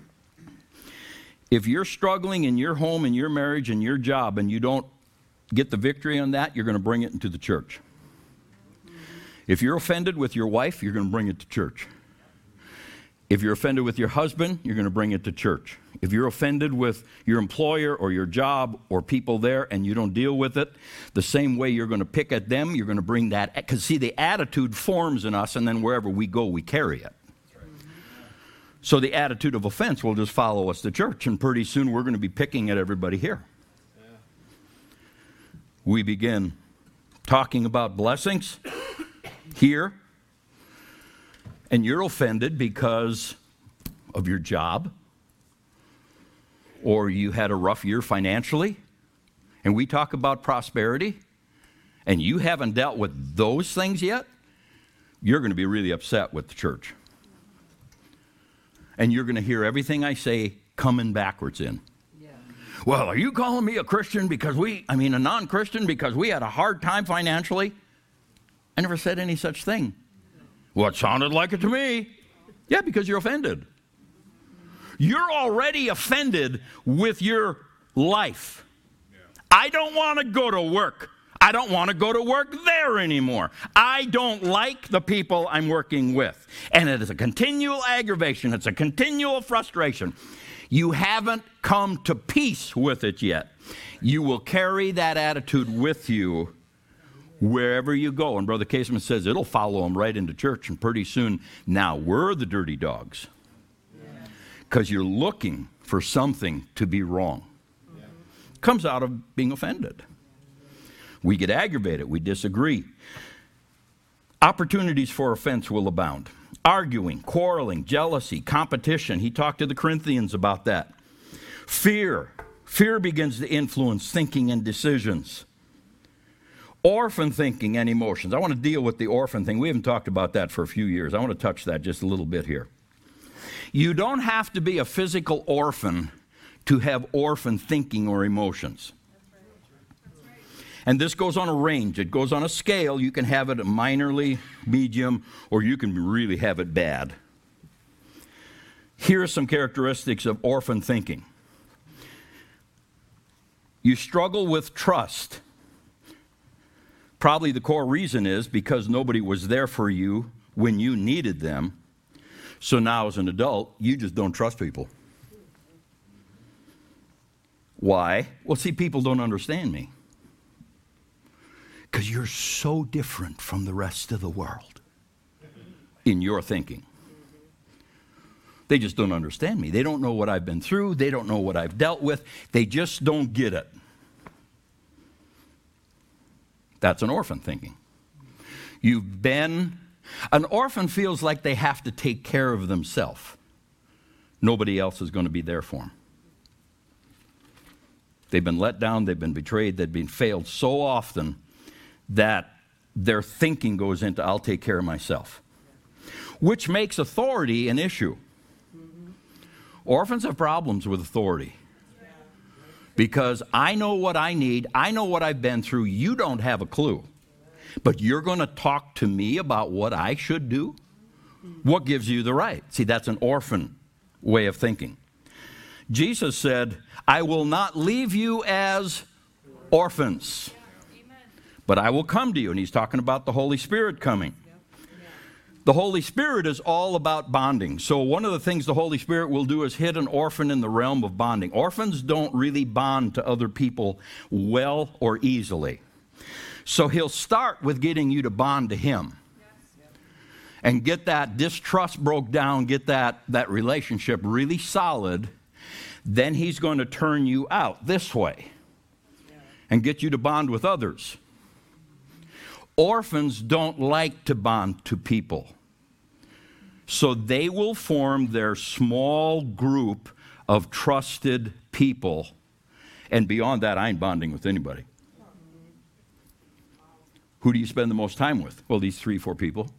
If you're struggling in your home, in your marriage, in your job, and you don't get the victory on that, you're going to bring it into the church. If you're offended with your wife, you're going to bring it to church. If you're offended with your husband, you're going to bring it to church. If you're offended with your employer or your job or people there and you don't deal with it, the same way you're going to pick at them, you're going to bring that. Because, see, the attitude forms in us, and then wherever we go, we carry it. So the attitude of offense will just follow us to church, and pretty soon we're going to be picking at everybody here. Yeah. We begin talking about blessings here, and you're offended because of your job, or you had a rough year financially, and we talk about prosperity, and you haven't dealt with those things yet, you're going to be really upset with the church. And you're going to hear everything I say coming backwards in. Yeah. Well, are you calling me a Christian because we, I mean a non-Christian because we had a hard time financially? I never said any such thing. Well, it sounded like it to me. Yeah, because you're offended. You're already offended with your life. Yeah. I don't want to go to work. I don't want to go to work there anymore. I don't like the people I'm working with. And it is a continual aggravation. It's a continual frustration. You haven't come to peace with it yet. You will carry that attitude with you wherever you go. And Brother Caseman says it'll follow them right into church. And pretty soon, now we're the dirty dogs. Because you're looking for something to be wrong. Comes out of being offended. We get aggravated. We disagree. Opportunities for offense will abound. Arguing, quarreling, jealousy, competition. He talked to the Corinthians about that. Fear. Fear begins to influence thinking and decisions. Orphan thinking and emotions. I want to deal with the orphan thing. We haven't talked about that for a few years. I want to touch that just a little bit here. You don't have to be a physical orphan to have orphan thinking or emotions. And this goes on a range. It goes on a scale. You can have it minorly, medium, or you can really have it bad. Here are some characteristics of orphan thinking. You struggle with trust. Probably the core reason is because nobody was there for you when you needed them. So now as an adult, you just don't trust people. Why? Well, see, people don't understand me. Because you're so different from the rest of the world in your thinking. They just don't understand me. They don't know what I've been through. They don't know what I've dealt with. They just don't get it. That's an orphan thinking. You've been, an orphan feels like they have to take care of themselves. Nobody else is going to be there for them. They've been let down. They've been betrayed. They've been failed so often that their thinking goes into, I'll take care of myself, which makes authority an issue. Mm-hmm. Orphans have problems with authority because I know what I need. I know what I've been through. You don't have a clue, but you're going to talk to me about what I should do? What gives you the right? See, that's an orphan way of thinking. Jesus said, I will not leave you as orphans, but I will come to you. And he's talking about the Holy Spirit coming. The Holy Spirit is all about bonding. So one of the things the Holy Spirit will do is hit an orphan in the realm of bonding. Orphans don't really bond to other people well or easily. So he'll start with getting you to bond to him. And get that distrust broke down, get that, that relationship really solid. Then he's going to turn you out this way and get you to bond with others. Orphans don't like to bond to people. So they will form their small group of trusted people. And beyond that, I ain't bonding with anybody. Who do you spend the most time with? Well, these three, four people.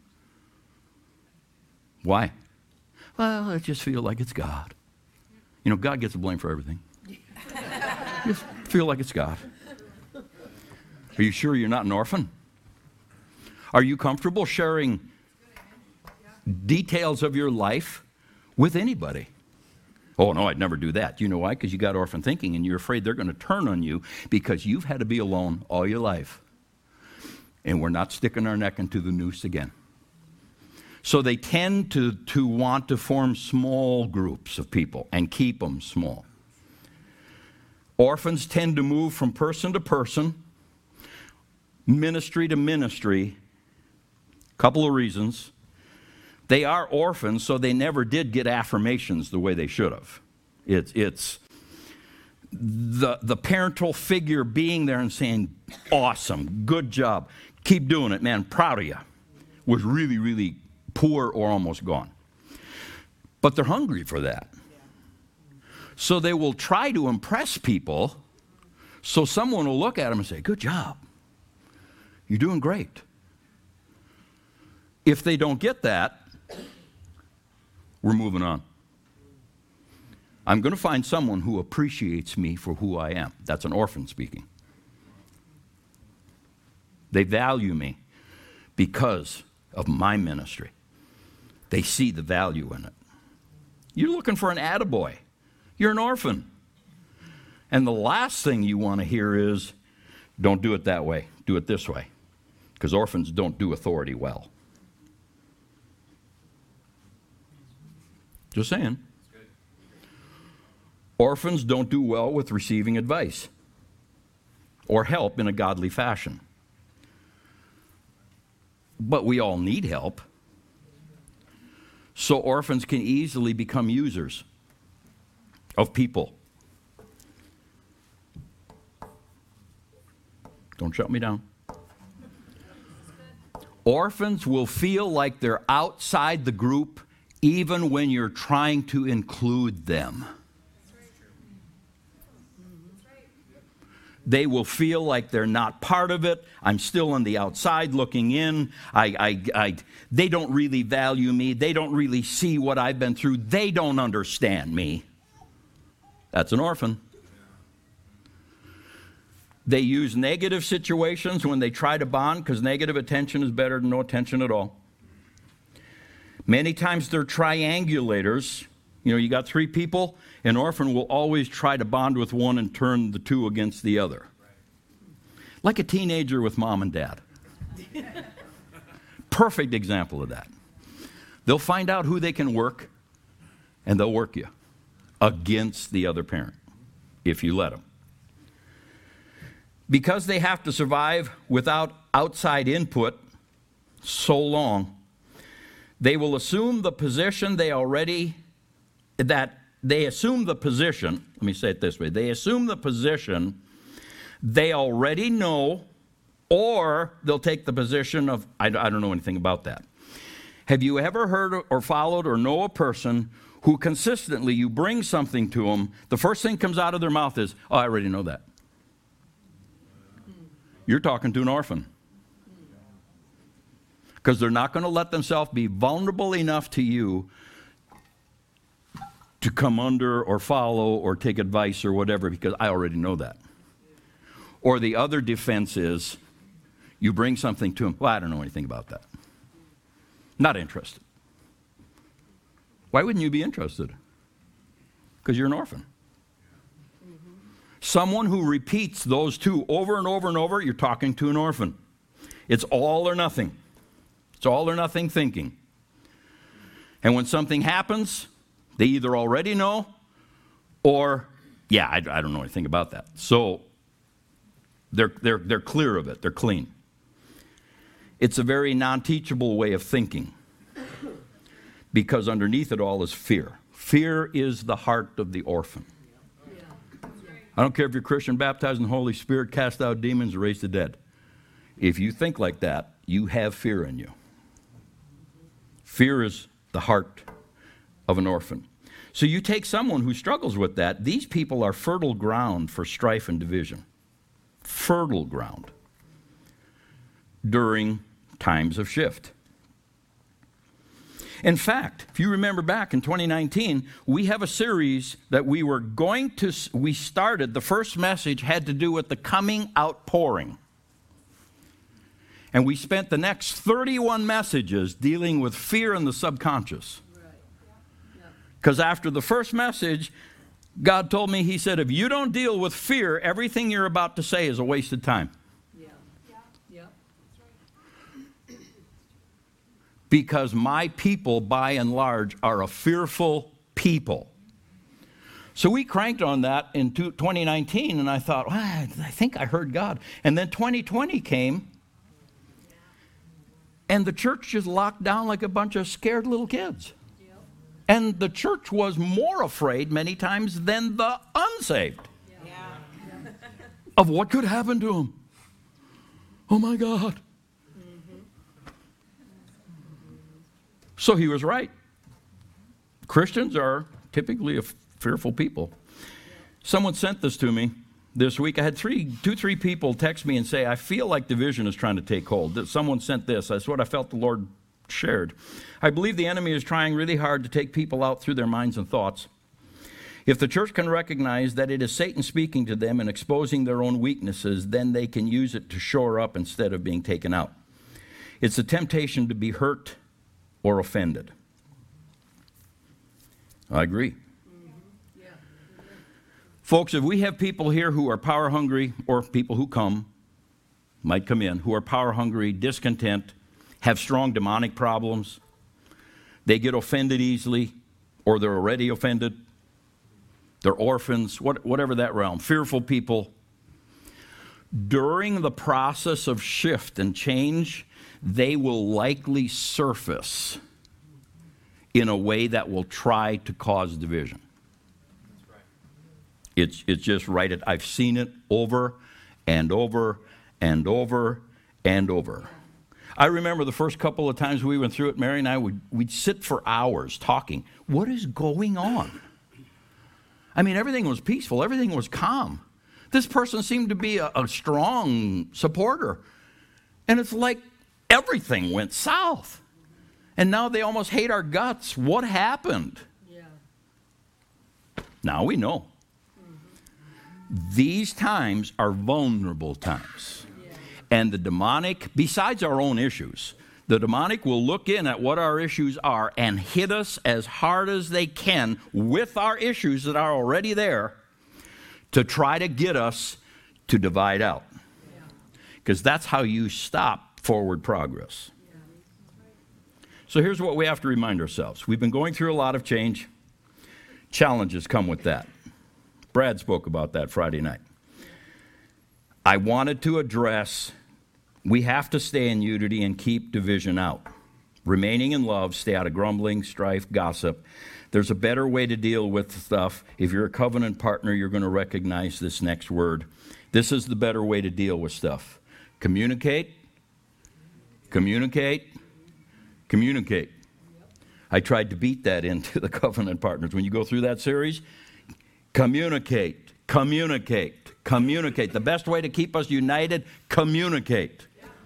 Why? Well, I just feel like it's God. You know, God gets the blame for everything. Just feel like it's God. Are you sure you're not an orphan? Are you comfortable sharing details of your life with anybody? Oh, no, I'd never do that. You know why? Because you got orphan thinking, and you're afraid they're going to turn on you because you've had to be alone all your life. And we're not sticking our neck into the noose again. So they tend to, to want to form small groups of people and keep them small. Orphans tend to move from person to person, ministry to ministry. Couple of reasons. They are orphans, so they never did get affirmations the way they should have. It's, it's the, the parental figure being there and saying, awesome, good job, keep doing it, man, proud of you, was really, really poor or almost gone. But they're hungry for that. So they will try to impress people so someone will look at them and say, good job. You're doing great. If they don't get that, we're moving on. I'm going to find someone who appreciates me for who I am. That's an orphan speaking. They value me because of my ministry. They see the value in it. You're looking for an attaboy. You're an orphan. And the last thing you want to hear is, don't do it that way. Do it this way. Because orphans don't do authority well. Just saying. Orphans don't do well with receiving advice or help in a godly fashion. But we all need help. So orphans can easily become users of people. Don't shut me down. Orphans will feel like they're outside the group even when you're trying to include them. They will feel like they're not part of it. I'm still on the outside looking in. I, I, I, they don't really value me. They don't really see what I've been through. They don't understand me. That's an orphan. They use negative situations when they try to bond because negative attention is better than no attention at all. Many times they're triangulators. You know, you got three people, an orphan will always try to bond with one and turn the two against the other. Like a teenager with mom and dad. Perfect example of that. They'll find out who they can work, and they'll work you against the other parent, if you let them. Because they have to survive without outside input so long, they will assume the position they already, that they assume the position, let me say it this way, they assume the position they already know, or they'll take the position of, I, I don't know anything about that. Have you ever heard or followed or know a person who consistently, you bring something to them, the first thing comes out of their mouth is, oh, I already know that. You're talking to an orphan. Because they're not going to let themselves be vulnerable enough to you to come under or follow or take advice or whatever, because I already know that. Or the other defense is, you bring something to them, well, I don't know anything about that. Not interested. Why wouldn't you be interested? because you're an orphan. Mm-hmm. Someone who repeats those two over and over and over, you're talking to an orphan. It's all or nothing. It's all or nothing thinking. And when something happens, they either already know or, yeah, I, I don't know anything about that. So they're, they're, they're clear of it. They're clean. It's a very non-teachable way of thinking because underneath it all is fear. Fear is the heart of the orphan. I don't care if you're Christian, baptized in the Holy Spirit, cast out demons, raised the dead. If you think like that, you have fear in you. Fear is the heart of an orphan. So you take someone who struggles with that, these people are fertile ground for strife and division. Fertile ground during times of shift. In fact, if you remember back in twenty nineteen, we have a series that we were going to, we started, the first message had to do with the coming outpouring. And we spent the next thirty-one messages dealing with fear in the subconscious. Because after the first message, God told me, he said, if you don't deal with fear, everything you're about to say is a wasted time. Yeah. Yeah. Yeah. Because my people, by and large, are a fearful people. So we cranked on that in twenty nineteen, and I thought, well, I think I heard God. And then twenty twenty came, and the church just locked down like a bunch of scared little kids. And the church was more afraid many times than the unsaved yeah. of what could happen to them. Oh, my God. Mm-hmm. So he was right. Christians are typically a fearful people. Someone sent this to me this week. I had three, two, three people text me and say, I feel like division is trying to take hold. Someone sent this. That's what I felt the Lord shared. I believe the enemy is trying really hard to take people out through their minds and thoughts. If the church can recognize that it is Satan speaking to them and exposing their own weaknesses, then they can use it to shore up instead of being taken out. It's a temptation to be hurt or offended. I agree. Mm-hmm. Yeah. Mm-hmm. Folks, if we have people here who are power hungry, or people who come, might come in, who are power hungry, discontent, have strong demonic problems, they get offended easily, or they're already offended, they're orphans, what, whatever that realm, fearful people. During the process of shift and change, they will likely surface in a way that will try to cause division. That's right. It's, it's just right. At, I've seen it over and over and over and over. I remember the first couple of times we went through it, Mary and I, would, we'd sit for hours talking. What is going on? I mean, everything was peaceful. Everything was calm. This person seemed to be a, a strong supporter. And it's like everything went south. And now they almost hate our guts. What happened? Yeah. Now we know. Mm-hmm. These times are vulnerable times. And the demonic, besides our own issues, the demonic will look in at what our issues are and hit us as hard as they can with our issues that are already there to try to get us to divide out. Because yeah. that's how you stop forward progress. Yeah. So here's what we have to remind ourselves. We've been going through a lot of change. Challenges come with that. Brad spoke about that Friday night. I wanted to address, we have to stay in unity and keep division out. Remaining in love, stay out of grumbling, strife, gossip. There's a better way to deal with stuff. If you're a covenant partner, you're going to recognize this next word. This is the better way to deal with stuff. Communicate, communicate, communicate. I tried to beat that into the covenant partners. When you go through that series, communicate, communicate, communicate. The best way to keep us united, communicate.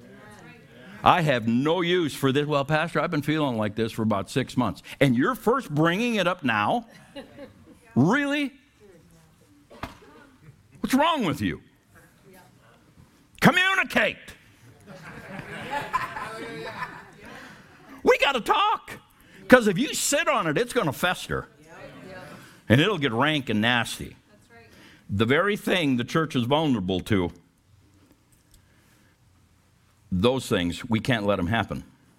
I have no use for this. Well, Pastor, I've been feeling like this for about six months. And you're first bringing it up now? Really? What's wrong with you? Communicate. We got to talk. Because if you sit on it, it's going to fester. And it'll get rank and nasty. That's right. The very thing the church is vulnerable to, those things, we can't let them happen.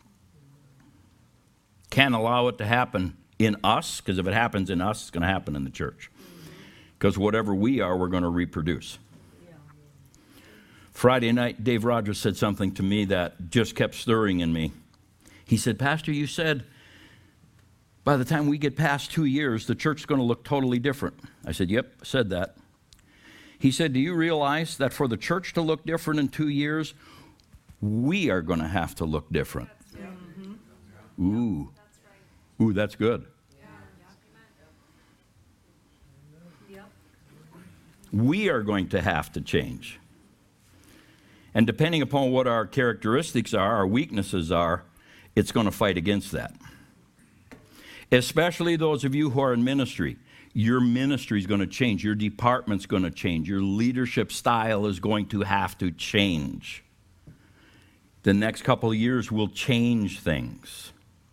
Can't allow it to happen in us, because if it happens in us, it's going to happen in the church. Because whatever we are, we're going to reproduce. Yeah. Friday night, Dave Rogers said something to me that just kept stirring in me. He said, Pastor, you said by the time we get past two years, the church is going to look totally different. I said, yep, I said that. He said, do you realize that for the church to look different in two years, we are going to have to look different? That's right. Ooh. That's right. Ooh, that's good. Yeah. Yep. We are going to have to change. And depending upon what our characteristics are, our weaknesses are, it's going to fight against that. Especially those of you who are in ministry. Your ministry is going to change. Your department's going to change. Your leadership style is going to have to change. The next couple of years will change things.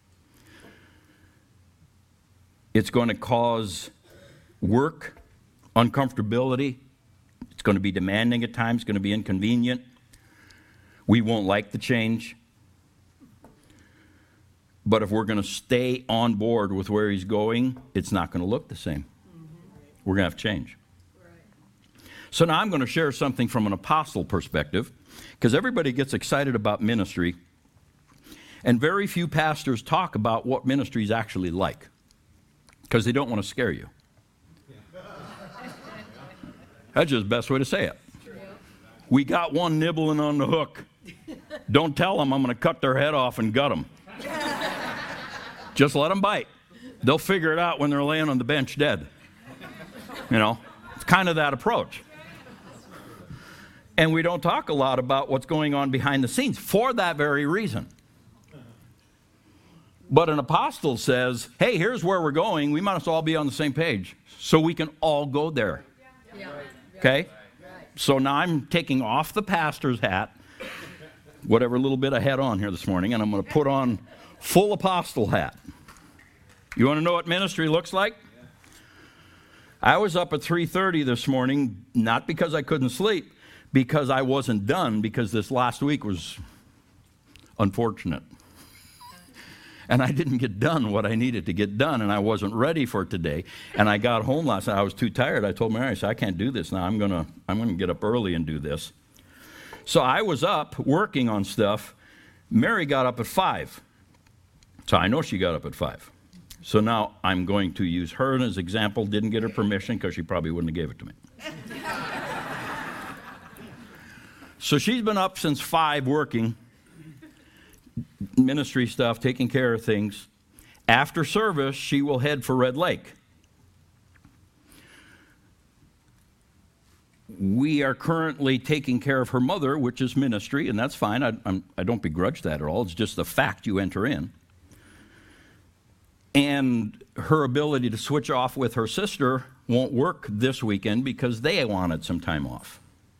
It's going to cause work, uncomfortability. It's going to be demanding at times. It's going to be inconvenient. We won't like the change. But if we're going to stay on board with where he's going, it's not going to look the same. Mm-hmm. We're going to have to change. Right. So now I'm going to share something from an apostle perspective, because everybody gets excited about ministry, and very few pastors talk about what ministry is actually like, because they don't want to scare you. That's just the best way to say it. We got one nibbling on the hook. Don't tell them I'm going to cut their head off and gut them. Just let them bite. They'll figure it out when they're laying on the bench dead. You know, it's kind of that approach. And we don't talk a lot about what's going on behind the scenes for that very reason. But an apostle says, hey, here's where we're going. We might as well all be on the same page so we can all go there. Yeah. Okay? So now I'm taking off the pastor's hat, whatever little bit I had on here this morning, and I'm going to put on full apostle hat. You want to know what ministry looks like? I was up at three thirty this morning, not because I couldn't sleep, because I wasn't done, because this last week was unfortunate. And I didn't get done what I needed to get done, and I wasn't ready for today. And I got home last night. I was too tired. I told Mary, I said, I can't do this now. I'm going to I'm going to get up early and do this. So I was up working on stuff. Mary got up at five. So I know she got up at five. So now I'm going to use her as an example. Didn't get her permission because she probably wouldn't have gave it to me. So she's been up since five working, ministry stuff, taking care of things. After service, she will head for Red Lake. We are currently taking care of her mother, which is ministry, and that's fine. I, I'm, I don't begrudge that at all. It's just the fact you enter in. And her ability to switch off with her sister won't work this weekend because they wanted some time off.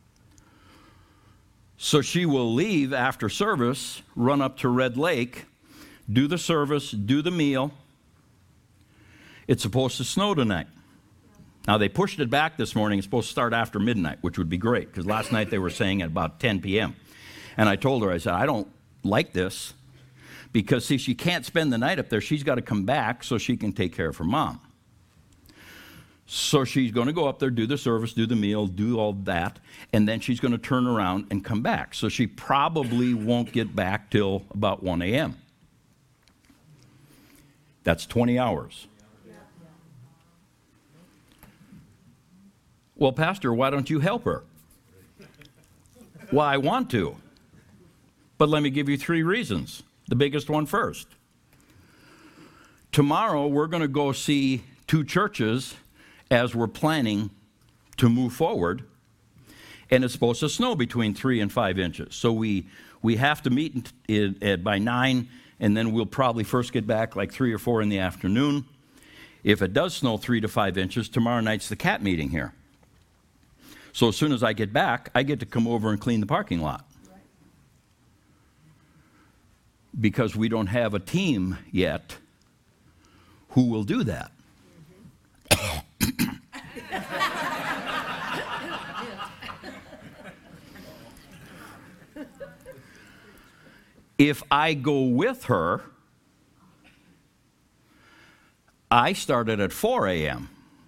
So she will leave after service, run up to Red Lake, do the service, do the meal. It's supposed to snow tonight. Now, they pushed it back this morning. It's supposed to start after midnight, which would be great, because last night they were saying at about ten p.m. And I told her, I said, I don't like this, because, see, she can't spend the night up there. She's got to come back so she can take care of her mom. So she's going to go up there, do the service, do the meal, do all that, and then she's going to turn around and come back. So she probably won't get back till about one a.m. That's twenty hours. Well, Pastor, why don't you help her? Well, I want to. But let me give you three reasons. The biggest one first. Tomorrow, we're going to go see two churches as we're planning to move forward. And it's supposed to snow between three and five inches. So we, we have to meet in, in, by nine, and then we'll probably first get back like three or four in the afternoon. If it does snow three to five inches, tomorrow night's the cat meeting here. So as soon as I get back, I get to come over and clean the parking lot. Right. Because we don't have a team yet who will do that. Mm-hmm. If I go with her, I started at four a.m.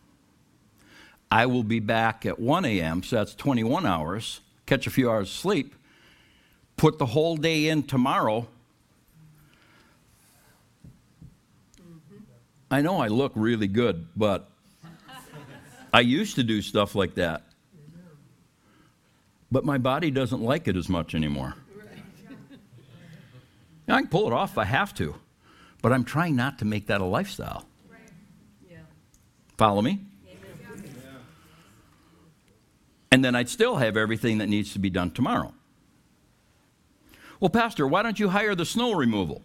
I will be back at one a.m., so that's twenty-one hours, catch a few hours of sleep, put the whole day in tomorrow. Mm-hmm. I know I look really good, but I used to do stuff like that. But my body doesn't like it as much anymore. I can pull it off if I have to, but I'm trying not to make that a lifestyle. Right. Yeah. Follow me? Amen. Yeah. And then I'd still have everything that needs to be done tomorrow. Well, Pastor, why don't you hire the snow removal?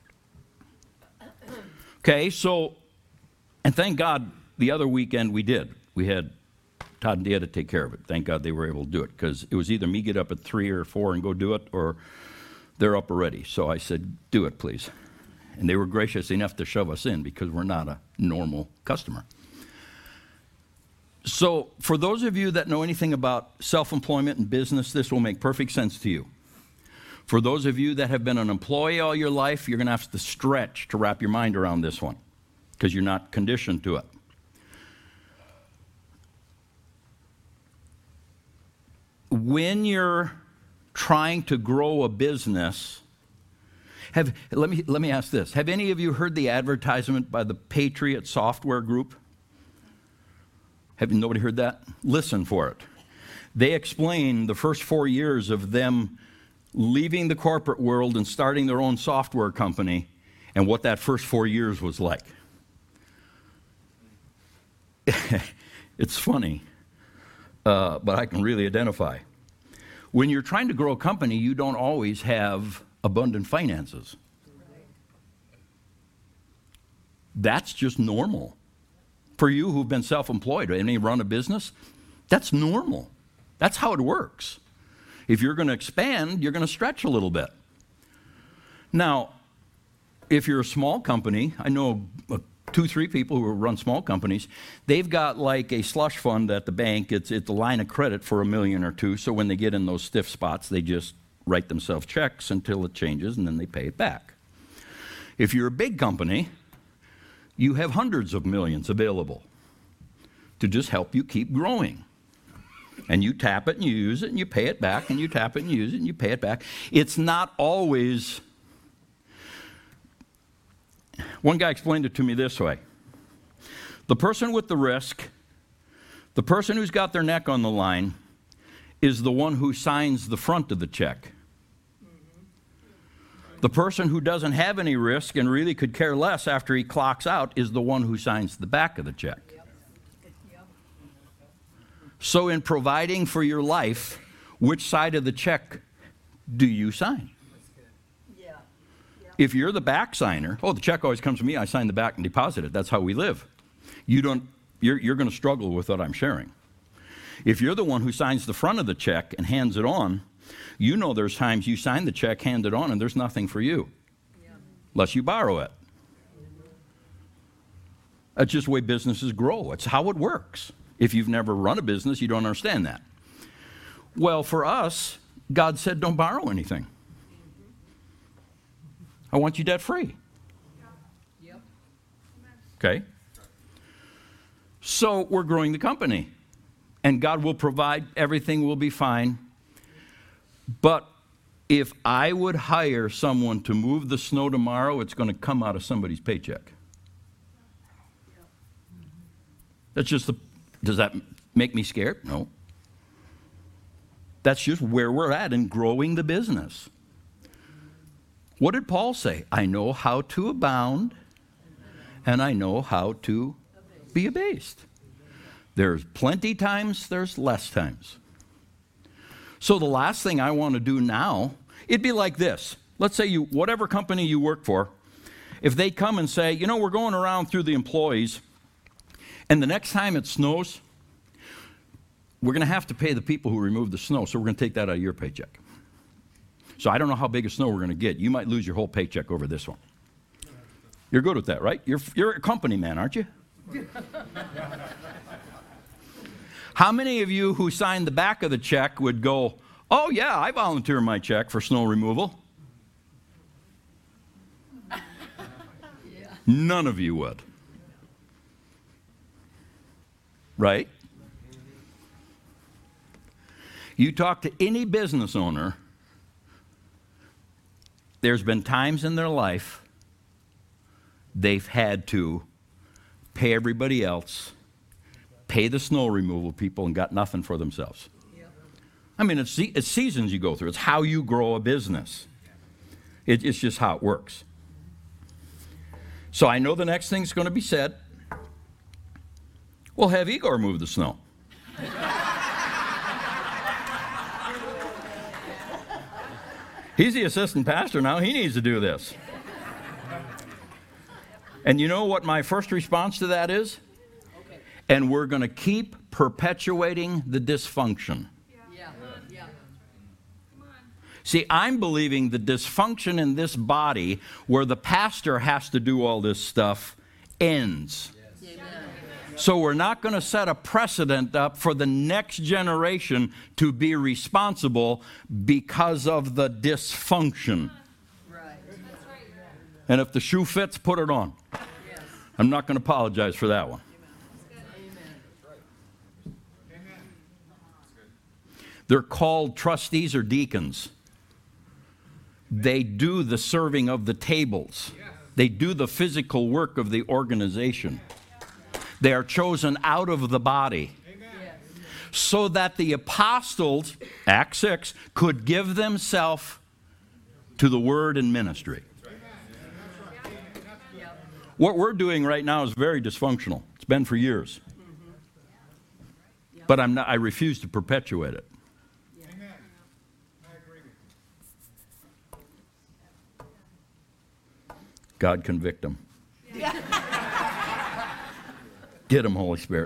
Okay, so, and thank God the other weekend we did. We had Todd and Dad to take care of it. Thank God they were able to do it, because it was either me get up at three or four and go do it, or they're up already. So I said, do it, please. And they were gracious enough to shove us in because we're not a normal customer. So for those of you that know anything about self-employment and business, this will make perfect sense to you. For those of you that have been an employee all your life, you're going to have to stretch to wrap your mind around this one because you're not conditioned to it. When you're trying to grow a business, have let me let me ask this. Have any of you heard the advertisement by the Patriot Software Group? Have nobody heard that? Listen for it. They explain the first four years of them leaving the corporate world and starting their own software company and what that first four years was like. It's funny, uh, but I can really identify. When you're trying to grow a company, you don't always have abundant finances. That's just normal. For you who've been self-employed and you run a business, that's normal. That's how it works. If you're going to expand, you're going to stretch a little bit. Now, if you're a small company, I know two, three people who run small companies, they've got like a slush fund at the bank. It's, it's a line of credit for a million or two, so when they get in those stiff spots, they just write themselves checks until it changes, and then they pay it back. If you're a big company, you have hundreds of millions available to just help you keep growing. And you tap it and you use it and you pay it back, and you tap it and use it and you pay it back. It's not always... One guy explained it to me this way. The person with the risk, the person who's got their neck on the line, is the one who signs the front of the check. The person who doesn't have any risk and really could care less after he clocks out is the one who signs the back of the check. Yep. Yep. So in providing for your life, which side of the check do you sign? Yeah. Yep. If you're the back signer, oh, the check always comes to me, I sign the back and deposit it. That's how we live. You don't, you're, you're going to struggle with what I'm sharing. If you're the one who signs the front of the check and hands it on, you know there's times you sign the check, hand it on, and there's nothing for you. Yeah. Unless you borrow it. That's just the way businesses grow. It's how it works. If you've never run a business, you don't understand that. Well, for us, God said don't borrow anything. I want you debt free. Yep. Okay? So we're growing the company. And God will provide, everything will be fine. But if I would hire someone to move the snow tomorrow, it's going to come out of somebody's paycheck. That's just the, does that make me scared? No. That's just where we're at in growing the business. What did Paul say? I know how to abound, and I know how to be abased. There's plenty times, there's less times. So the last thing I want to do now, it'd be like this. Let's say you, whatever company you work for, if they come and say, you know, we're going around through the employees, and the next time it snows, we're going to have to pay the people who remove the snow, so we're going to take that out of your paycheck. So I don't know how big a snow we're going to get. You might lose your whole paycheck over this one. You're good with that, right? You're, you're a company man, aren't you? How many of you who signed the back of the check would go, oh, yeah, I volunteer my check for snow removal? None of you would. Right? You talk to any business owner, there's been times in their life they've had to pay everybody else, pay the snow removal people, and got nothing for themselves. I mean, it's, it's seasons you go through. It's how you grow a business. It, it's just how it works. So I know the next thing's going to be said. Well, have Igor move the snow. He's the assistant pastor now. He needs to do this. And you know what my first response to that is? Okay. And we're going to keep perpetuating the dysfunction. Yeah. Yeah. See, I'm believing the dysfunction in this body where the pastor has to do all this stuff ends. Yes. So we're not going to set a precedent up for the next generation to be responsible because of the dysfunction. Right. And if the shoe fits, put it on. Yes. I'm not going to apologize for that one. Amen. They're called trustees or deacons. They do the serving of the tables. They do the physical work of the organization. They are chosen out of the body so that the apostles, Acts six, could give themselves to the word and ministry. What we're doing right now is very dysfunctional. It's been for years. But I'm not, I refuse to perpetuate it. God convict them. Get them, Holy Spirit.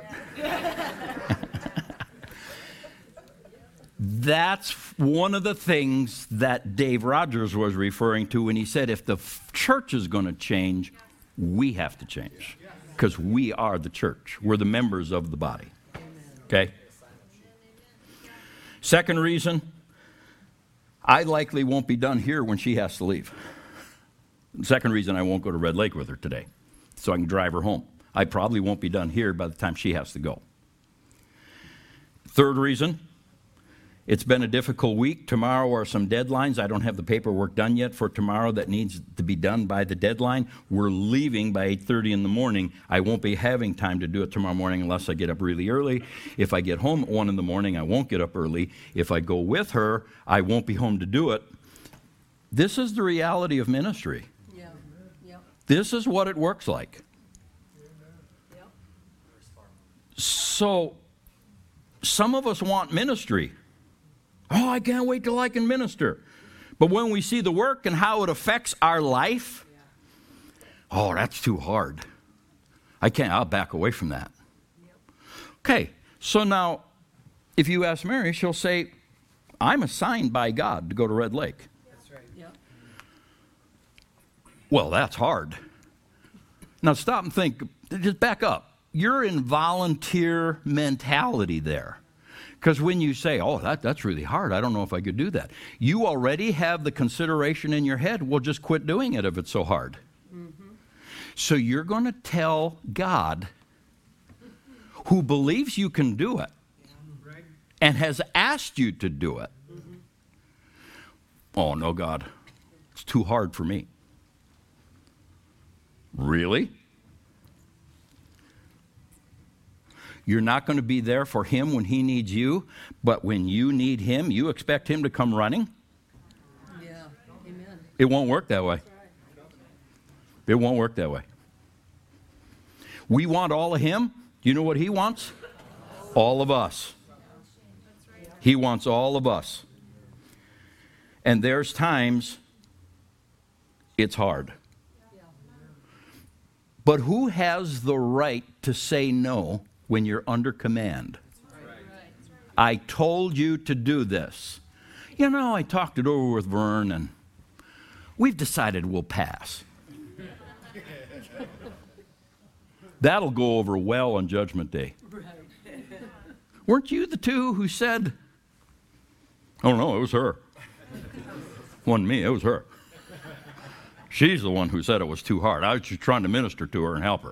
That's one of the things that Dave Rogers was referring to when he said if the f- church is going to change, we have to change. Because we are the church. We're the members of the body. Okay? Second reason, I likely won't be done here when she has to leave. Second reason, I won't go to Red Lake with her today, so I can drive her home. I probably won't be done here by the time she has to go. Third reason, it's been a difficult week. Tomorrow are some deadlines. I don't have the paperwork done yet for tomorrow that needs to be done by the deadline. We're leaving by eight thirty in the morning. I won't be having time to do it tomorrow morning unless I get up really early. If I get home at one in the morning, I won't get up early. If I go with her, I won't be home to do it. This is the reality of ministry. Yeah. Yeah. This is what it works like. Yeah. So, some of us want ministry. Oh, I can't wait till I can minister. But when we see the work and how it affects our life, oh, that's too hard. I can't, I'll back away from that. Okay, so now, if you ask Mary, she'll say, I'm assigned by God to go to Red Lake. That's right. Yeah. Well, that's hard. Now stop and think, just back up. You're in volunteer mentality there. Because when you say, oh, that, that's really hard, I don't know if I could do that, you already have the consideration in your head, well, just quit doing it if it's so hard. Mm-hmm. So you're going to tell God, who believes you can do it, and has asked you to do it, mm-hmm. Oh, no, God, it's too hard for me. Really? You're not going to be there for him when he needs you, but when you need him, you expect him to come running? Yeah. Amen. It won't work that way. It won't work that way. We want all of him. You know what he wants? All of us. He wants all of us. And there's times it's hard. But who has the right to say no when you're under command? I told you to do this. You know, I talked it over with Vern, and we've decided we'll pass. That'll go over well on Judgment Day. Weren't you the two who said, oh no, it was her. Wasn't me, it was her. She's the one who said it was too hard. I was just trying to minister to her and help her.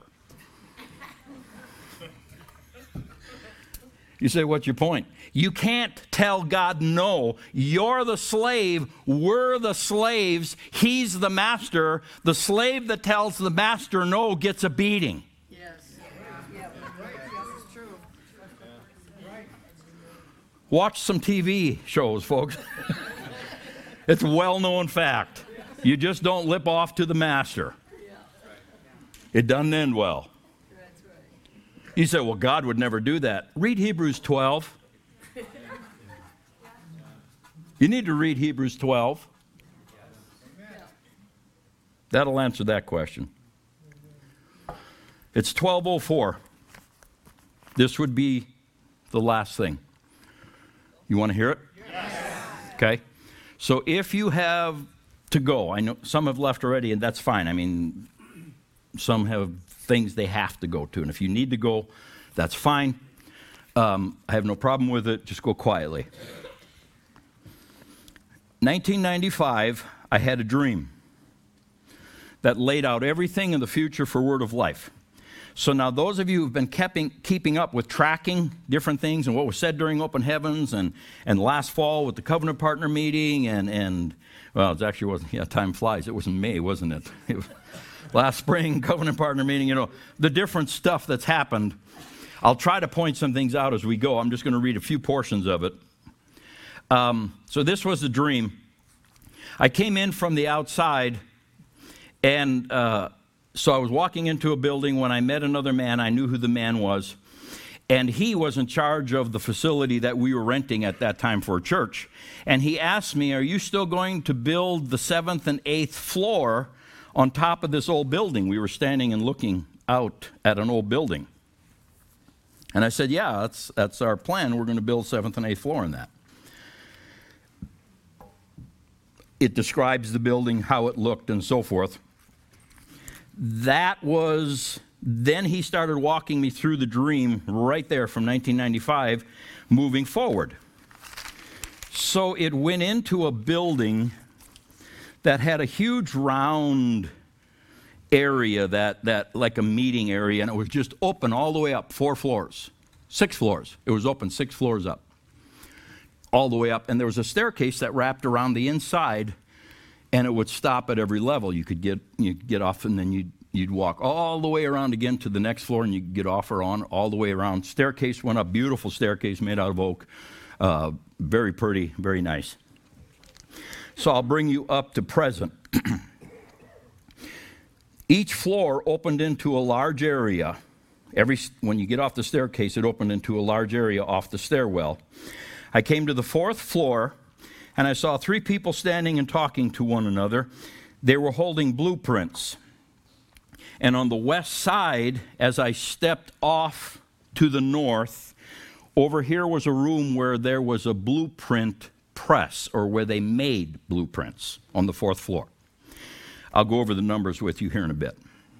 You say, what's your point? You can't tell God no. You're the slave. We're the slaves. He's the master. The slave that tells the master no gets a beating. Yes. Yeah. This is true. Watch some T V shows, folks. It's a well-known fact. You just don't lip off to the master. It doesn't end well. You say, well, God would never do that. Read Hebrews twelve. You need to read Hebrews twelve. That'll answer that question. It's twelve oh four. This would be the last thing. You want to hear it? Yes. Okay. So if you have to go, I know some have left already, and that's fine. I mean, some have things they have to go to. And if you need to go, that's fine. Um, I have no problem with it. Just go quietly. nineteen ninety-five, I had a dream that laid out everything in the future for Word of Life. So now those of you who've been keeping, keeping up with tracking different things and what was said during Open Heavens and, and last fall with the Covenant Partner meeting and, and well, it actually wasn't, yeah, time flies. It was in May, wasn't it? It was, last spring, Covenant Partner meeting, you know, the different stuff that's happened. I'll try to point some things out as we go. I'm just going to read a few portions of it. Um, so this was the dream. I came in from the outside, and uh, so I was walking into a building when I met another man. I knew who the man was, and he was in charge of the facility that we were renting at that time for a church. And he asked me, are you still going to build the seventh and eighth floor on top of this old building? We were standing and looking out at an old building. And I said, yeah, that's that's our plan. We're going to build seventh and eighth floor in that. It describes the building, how it looked, and so forth. That was, then he started walking me through the dream right there from nineteen ninety-five, moving forward. So it went into a building that had a huge round area, that, that like a meeting area, and it was just open all the way up, four floors, six floors. It was open six floors up, all the way up. And there was a staircase that wrapped around the inside, and it would stop at every level. You could get you could get off, and then you'd, you'd walk all the way around again to the next floor, and you could get off or on all the way around. Staircase went up, beautiful staircase made out of oak. Uh, very pretty, very nice. So I'll bring you up to present. Each floor opened into a large area. Every when you get off the staircase, it opened into a large area off the stairwell. I came to the fourth floor, and I saw three people standing and talking to one another. They were holding blueprints. And on the west side, as I stepped off to the north, over here was a room where there was a blueprint press, or where they made blueprints on the fourth floor. I'll go over the numbers with you here in a bit.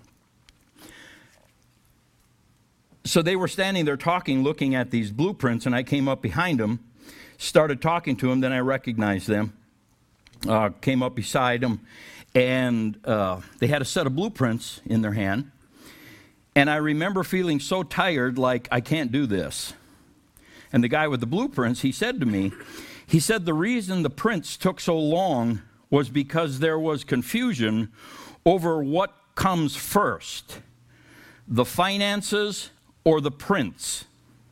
So they were standing there talking, looking at these blueprints, and I came up behind them, started talking to them, then I recognized them, uh, came up beside them, and uh, they had a set of blueprints in their hand. And I remember feeling so tired, like, I can't do this. And the guy with the blueprints, he said to me, he said the reason the prints took so long was because there was confusion over what comes first, the finances or the prints.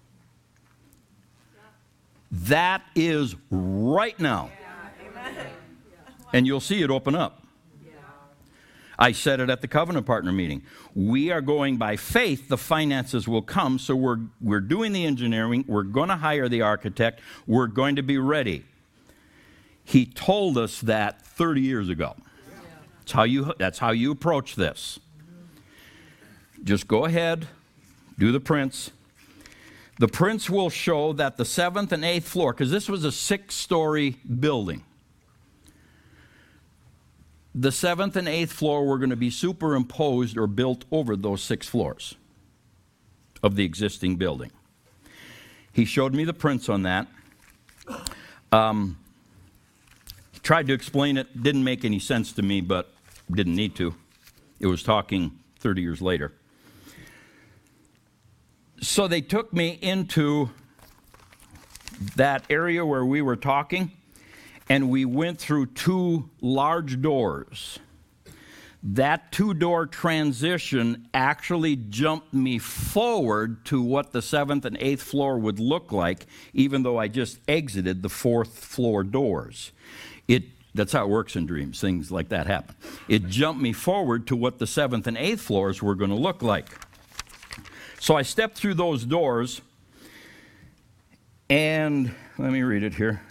That is right now. And you'll see it open up. I said it at the Covenant Partner meeting. We are going by faith. The finances will come. So we're, we're doing the engineering. We're going to hire the architect. We're going to be ready. He told us that thirty years ago. That's how you, that's how you approach this. Just go ahead, do the prints. The prints will show that the seventh and eighth floor, because this was a six-story building. The seventh and eighth floor were going to be superimposed or built over those six floors of the existing building. He showed me the prints on that. Um, he tried to explain it. Didn't make any sense to me, but didn't need to. It was talking thirty years later. So they took me into that area where we were talking, and we went through two large doors. That two-door transition actually jumped me forward to what the seventh and eighth floor would look like, even though I just exited the fourth floor doors. It, that's how it works in dreams. Things like that happen. It jumped me forward to what the seventh and eighth floors were going to look like. So I stepped through those doors, and let me read it here.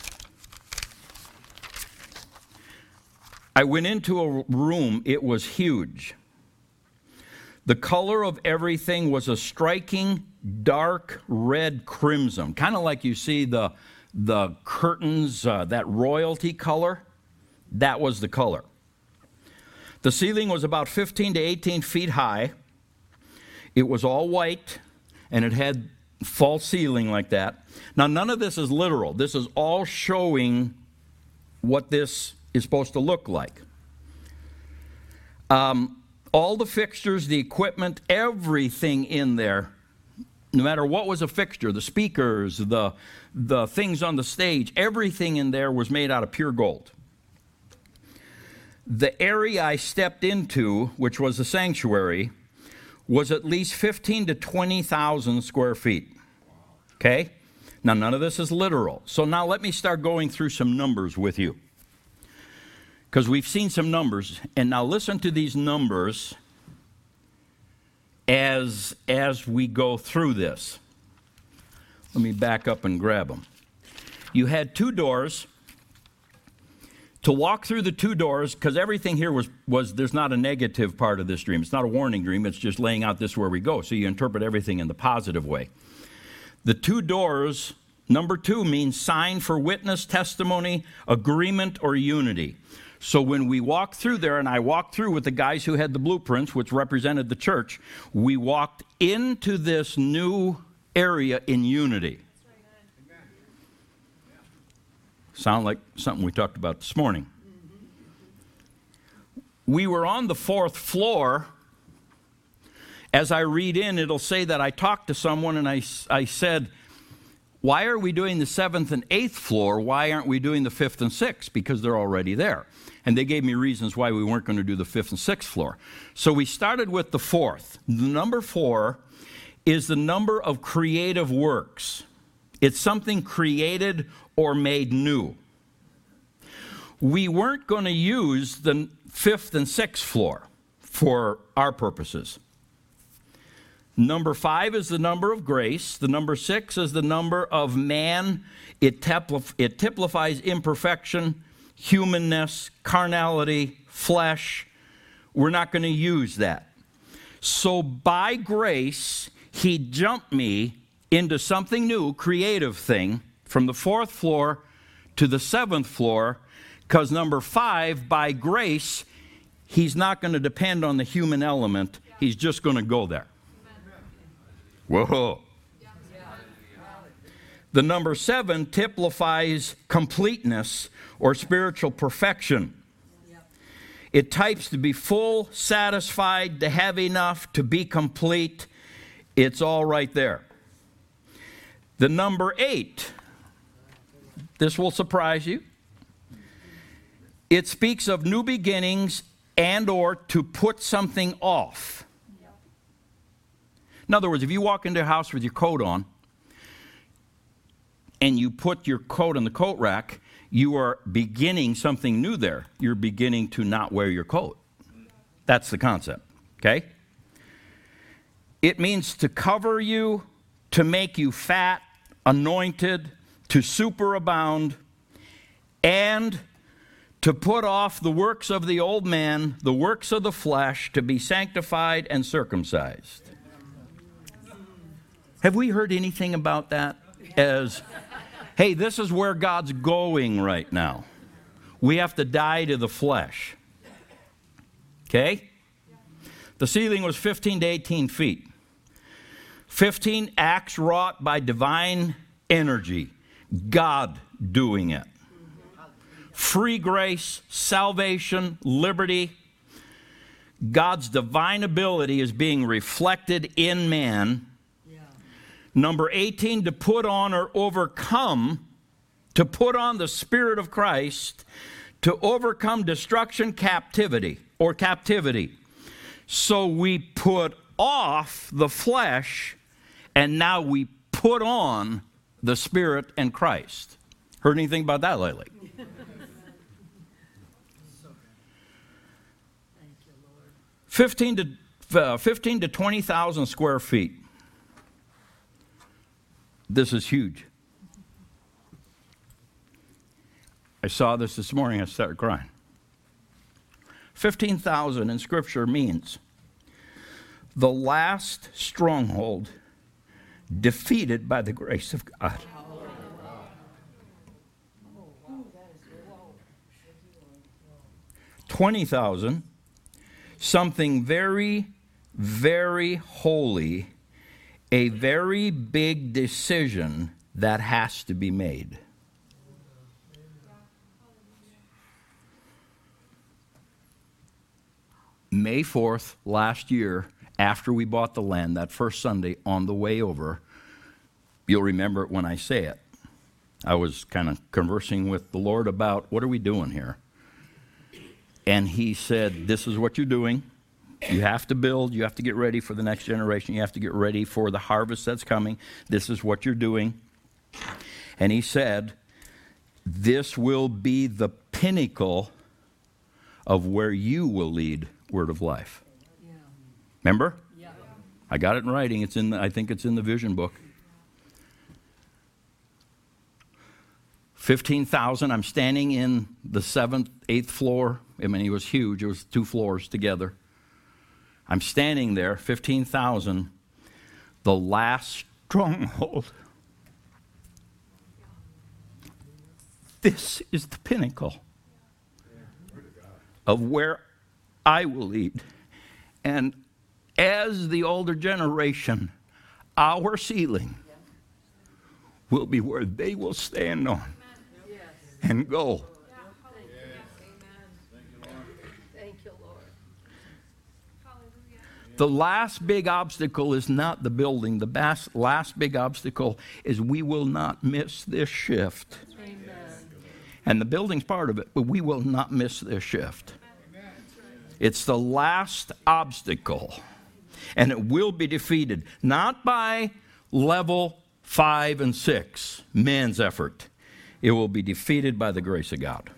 I went into a room. It was huge. The color of everything was a striking dark red crimson, kind of like you see the, the curtains, uh, that royalty color. That was the color. The ceiling was about fifteen to eighteen feet high. It was all white, and it had false ceiling like that. Now, none of this is literal. This is all showing what this is supposed to look like. Um, all the fixtures, the equipment, everything in there, no matter what was a fixture, the speakers, the, the things on the stage, everything in there was made out of pure gold. The area I stepped into, which was the sanctuary, was at least fifteen to twenty thousand square feet. Okay? Now, none of this is literal. So now let me start going through some numbers with you, because we've seen some numbers, and now listen to these numbers as, as we go through this. Let me back up and grab them. You had two doors. To walk through the two doors, because everything here was, was, there's not a negative part of this dream. It's not a warning dream. It's just laying out this is where we go. So you interpret everything in the positive way. The two doors, number two, means sign for witness, testimony, agreement, or unity. So when we walked through there, and I walked through with the guys who had the blueprints, which represented the church, we walked into this new area in unity. Sound like something we talked about this morning. We were on the fourth floor. As I read in, it'll say that I talked to someone and I, I said, why are we doing the seventh and eighth floor? Why aren't we doing the fifth and sixth? Because they're already there. And they gave me reasons why we weren't going to do the fifth and sixth floor. So we started with the fourth. The number four is the number of creative works. It's something created or made new. We weren't going to use the fifth and sixth floor for our purposes. Number five is the number of grace. The number six is the number of man. It, teplif- it typifies imperfection, humanness, carnality, flesh. We're not going to use that. So by grace, he jumped me into something new, creative thing, from the fourth floor to the seventh floor, because number five, by grace, he's not going to depend on the human element. He's just going to go there. Whoa. The number seven typifies completeness or spiritual perfection. It types to be full, satisfied, to have enough, to be complete. It's all right there. The number eight, this will surprise you. It speaks of new beginnings and or to put something off. In other words, if you walk into a house with your coat on and you put your coat on the coat rack, you are beginning something new there. You're beginning to not wear your coat. That's the concept, okay? It means to cover you, to make you fat, anointed, to superabound, and to put off the works of the old man, the works of the flesh, to be sanctified and circumcised. Have we heard anything about that as, hey, this is where God's going right now. We have to die to the flesh. Okay? The ceiling was fifteen to eighteen feet. fifteen acts wrought by divine energy. God doing it. Free grace, salvation, liberty. God's divine ability is being reflected in man. Yeah. Number eighteen, to put on or overcome, to put on the Spirit of Christ, to overcome destruction, captivity, or captivity. So we put off the flesh, and now we put on the Spirit and Christ. Heard anything about that lately? fifteen to uh, fifteen to twenty thousand square feet. This is huge. I saw this this morning. I started crying. fifteen thousand in Scripture means the last stronghold defeated by the grace of God. twenty thousand, something very, very holy, a very big decision that has to be made. May fourth, last year, after we bought the land, that first Sunday on the way over, you'll remember it when I say it. I was kind of conversing with the Lord about what are we doing here? And he said, this is what you're doing. You have to build. You have to get ready for the next generation. You have to get ready for the harvest that's coming. This is what you're doing. And he said, this will be the pinnacle of where you will lead Word of Life. Yeah. Remember? Yeah. I got it in writing. It's in the, I think it's in the vision book. fifteen thousand. I'm standing in the seventh, eighth floor. I mean, it was huge. It was two floors together. I'm standing there, fifteen thousand, the last stronghold. This is the pinnacle of where I will lead. And as the older generation, our ceiling will be where they will stand on and go. Thank you, Lord. The last big obstacle is not the building. The bas- last big obstacle is we will not miss this shift. Amen. And the building's part of it, but we will not miss this shift. It's the last obstacle. And it will be defeated, not by level five and six, man's effort. It will be defeated by the grace of God.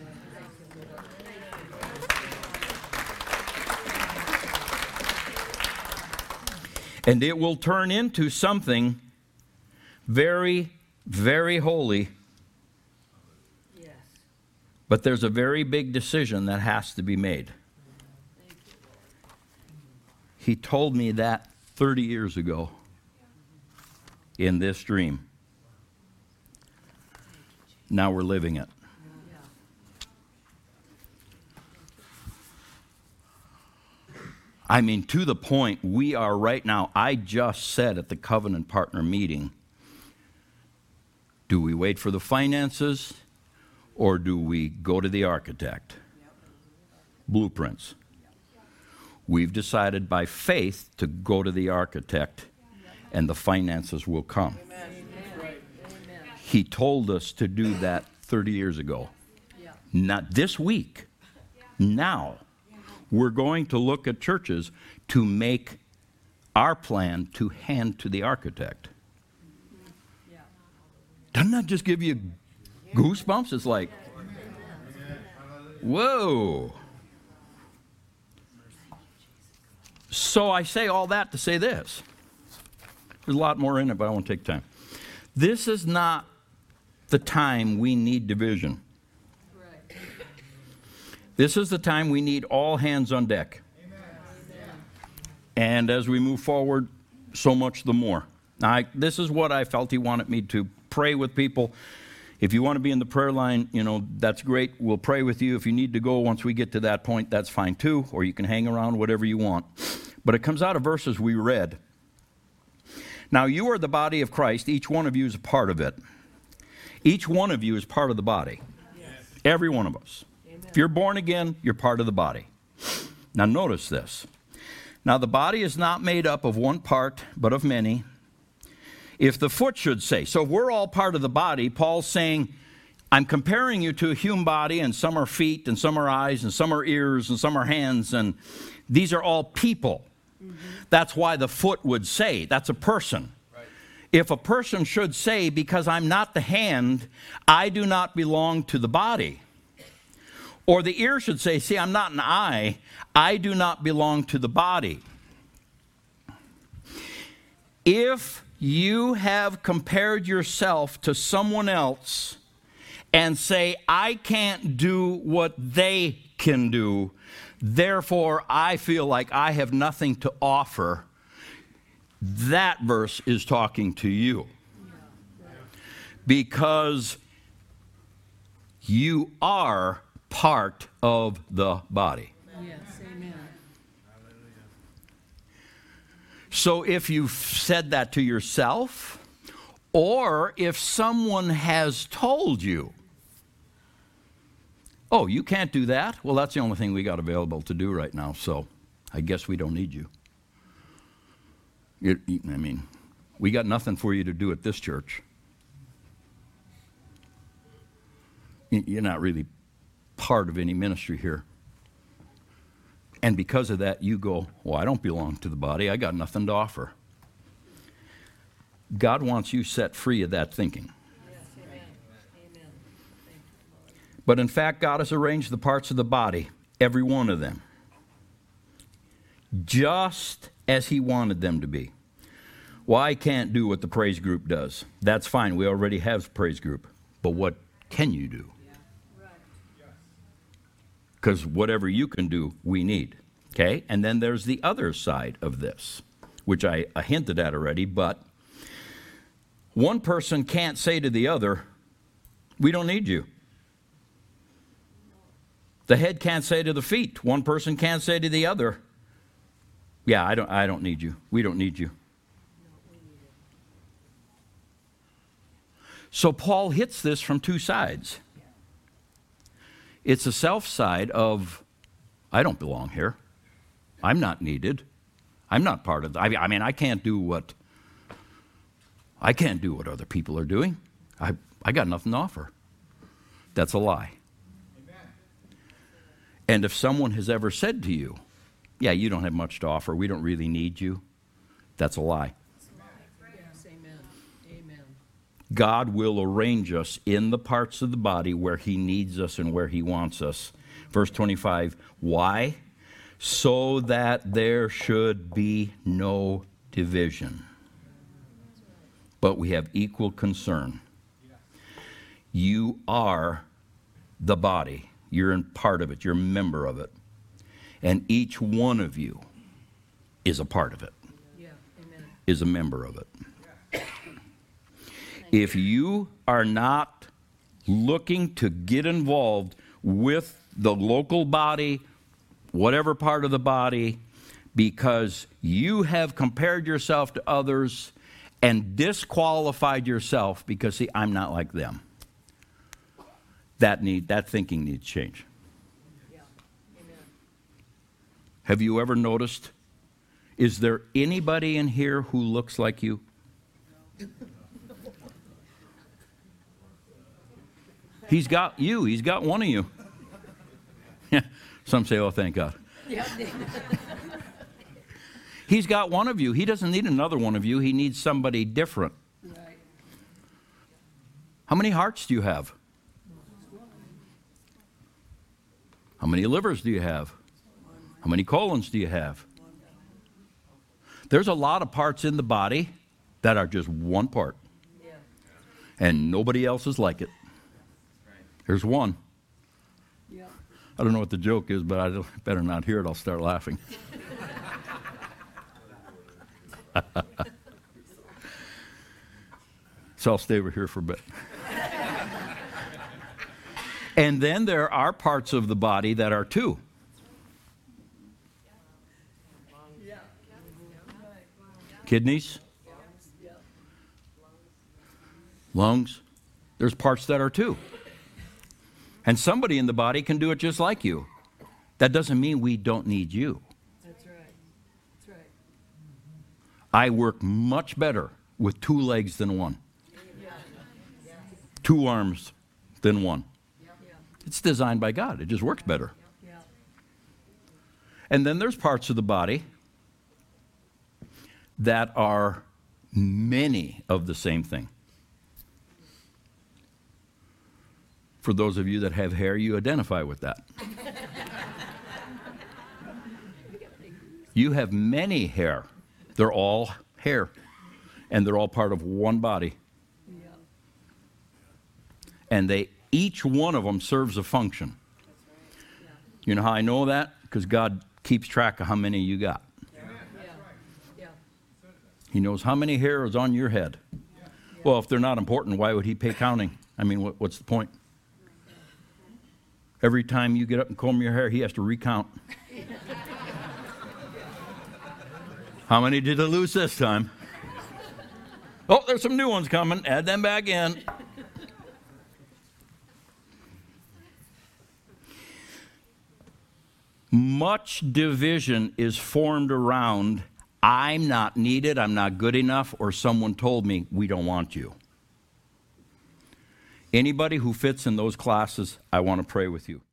And it will turn into something very, very holy. Yes. But there's a very big decision that has to be made. He told me that thirty years ago in this dream. Now we're living it. I mean, to the point we are right now. I just said at the covenant partner meeting, do we wait for the finances or do we go to the architect? Blueprints. We've decided by faith to go to the architect, and the finances will come. Amen. He told us to do that thirty years ago. Yeah. Not this week. Now. We're going to look at churches to make our plan to hand to the architect. Yeah. Doesn't that just give you goosebumps? It's like, whoa. So I say all that to say this. There's a lot more in it, but I won't take time. This is not the time we need division. Right. This is the time we need all hands on deck. Amen. And as we move forward, so much the more. Now, I, this is what I felt he wanted me to pray with people. If you want to be in the prayer line, you know, that's great. We'll pray with you. If you need to go once we get to that point, that's fine too. Or you can hang around, whatever you want. But it comes out of verses we read. Now, you are the body of Christ. Each one of you is a part of it. Each one of you is part of the body. Yes. Every one of us. Amen. If you're born again, you're part of the body. Now notice this. Now the body is not made up of one part, but of many. If the foot should say, so we're all part of the body, Paul's saying, I'm comparing you to a human body, and some are feet, and some are eyes, and some are ears, and some are hands, and these are all people. Mm-hmm. That's why the foot would say, that's a person. Right. If a person should say, because I'm not the hand, I do not belong to the body. Or the ear should say, see, I'm not an eye, I do not belong to the body. If you have compared yourself to someone else and say, I can't do what they can do, therefore I feel like I have nothing to offer, that verse is talking to you. Because you are part of the body. Yes, amen. So if you've said that to yourself, or if someone has told you, oh, you can't do that? Well, that's the only thing we got available to do right now, so I guess we don't need you. It, I mean, we got nothing for you to do at this church. You're not really part of any ministry here. And because of that, you go, well, I don't belong to the body. I got nothing to offer. God wants you set free of that thinking. Yes, amen. Amen. Thank you, Lord. But in fact, God has arranged the parts of the body, every one of them, just as he wanted them to be. Well, I can't do what the praise group does. That's fine. We already have a praise group. But what can you do? Because whatever you can do, we need. Okay? And then there's the other side of this, which I, I hinted at already, but one person can't say to the other, we don't need you. The head can't say to the feet. One person can't say to the other, yeah, I don't I don't need you. We don't need you. So Paul hits this from two sides. It's a self side of, I don't belong here. I'm not needed. I'm not part of the, I mean, I can't do what, I can't do what other people are doing. I, I got nothing to offer. That's a lie. Amen. And if someone has ever said to you, yeah, you don't have much to offer, we don't really need you, that's a lie. Yes, amen. Amen. God will arrange us in the parts of the body where he needs us and where he wants us. Verse twenty-five, why? So that there should be no division, but we have equal concern. You are the body. You're in part of it. You're a member of it. And each one of you is a part of it, Yeah, amen. is a member of it. If you are not looking to get involved with the local body, whatever part of the body, because you have compared yourself to others and disqualified yourself because, see, I'm not like them. That need that thinking needs change. Yeah, amen. Have you ever noticed, is there anybody in here who looks like you? He's got you. He's got one of you. Some say, oh, thank God. Yeah. He's got one of you. He doesn't need another one of you. He needs somebody different. Right. How many hearts do you have? How many livers do you have? How many colons do you have? There's a lot of parts in the body that are just one part. Yeah. And nobody else is like it. There's one. Yeah. I don't know what the joke is, but I better not hear it. I'll start laughing. So I'll stay over here for a bit. And then there are parts of the body that are two. Yeah. Kidneys, Yeah. lungs. There's parts that are two. And somebody in the body can do it just like you. That doesn't mean we don't need you. That's right. That's right. I work much better with two legs than one, Yeah. Yeah. two arms than one. Yeah. It's designed by God. It just works better. Yeah. And then there's parts of the body that are many of the same thing. For those of you that have hair, you identify with that. You have many hair. They're all hair. And they're all part of one body. Yeah. And they each one of them serves a function. Yeah. You know how I know that? Because God keeps track of how many you got. Yeah. Yeah. He knows how many hairs on your head. Well, if they're not important, why would he pay counting? I mean, what, what's the point? Every time you get up and comb your hair, he has to recount. How many did I lose this time? Oh, there's some new ones coming. Add them back in. Much division is formed around, I'm not needed, I'm not good enough, or someone told me, we don't want you. Anybody who fits in those classes, I want to pray with you.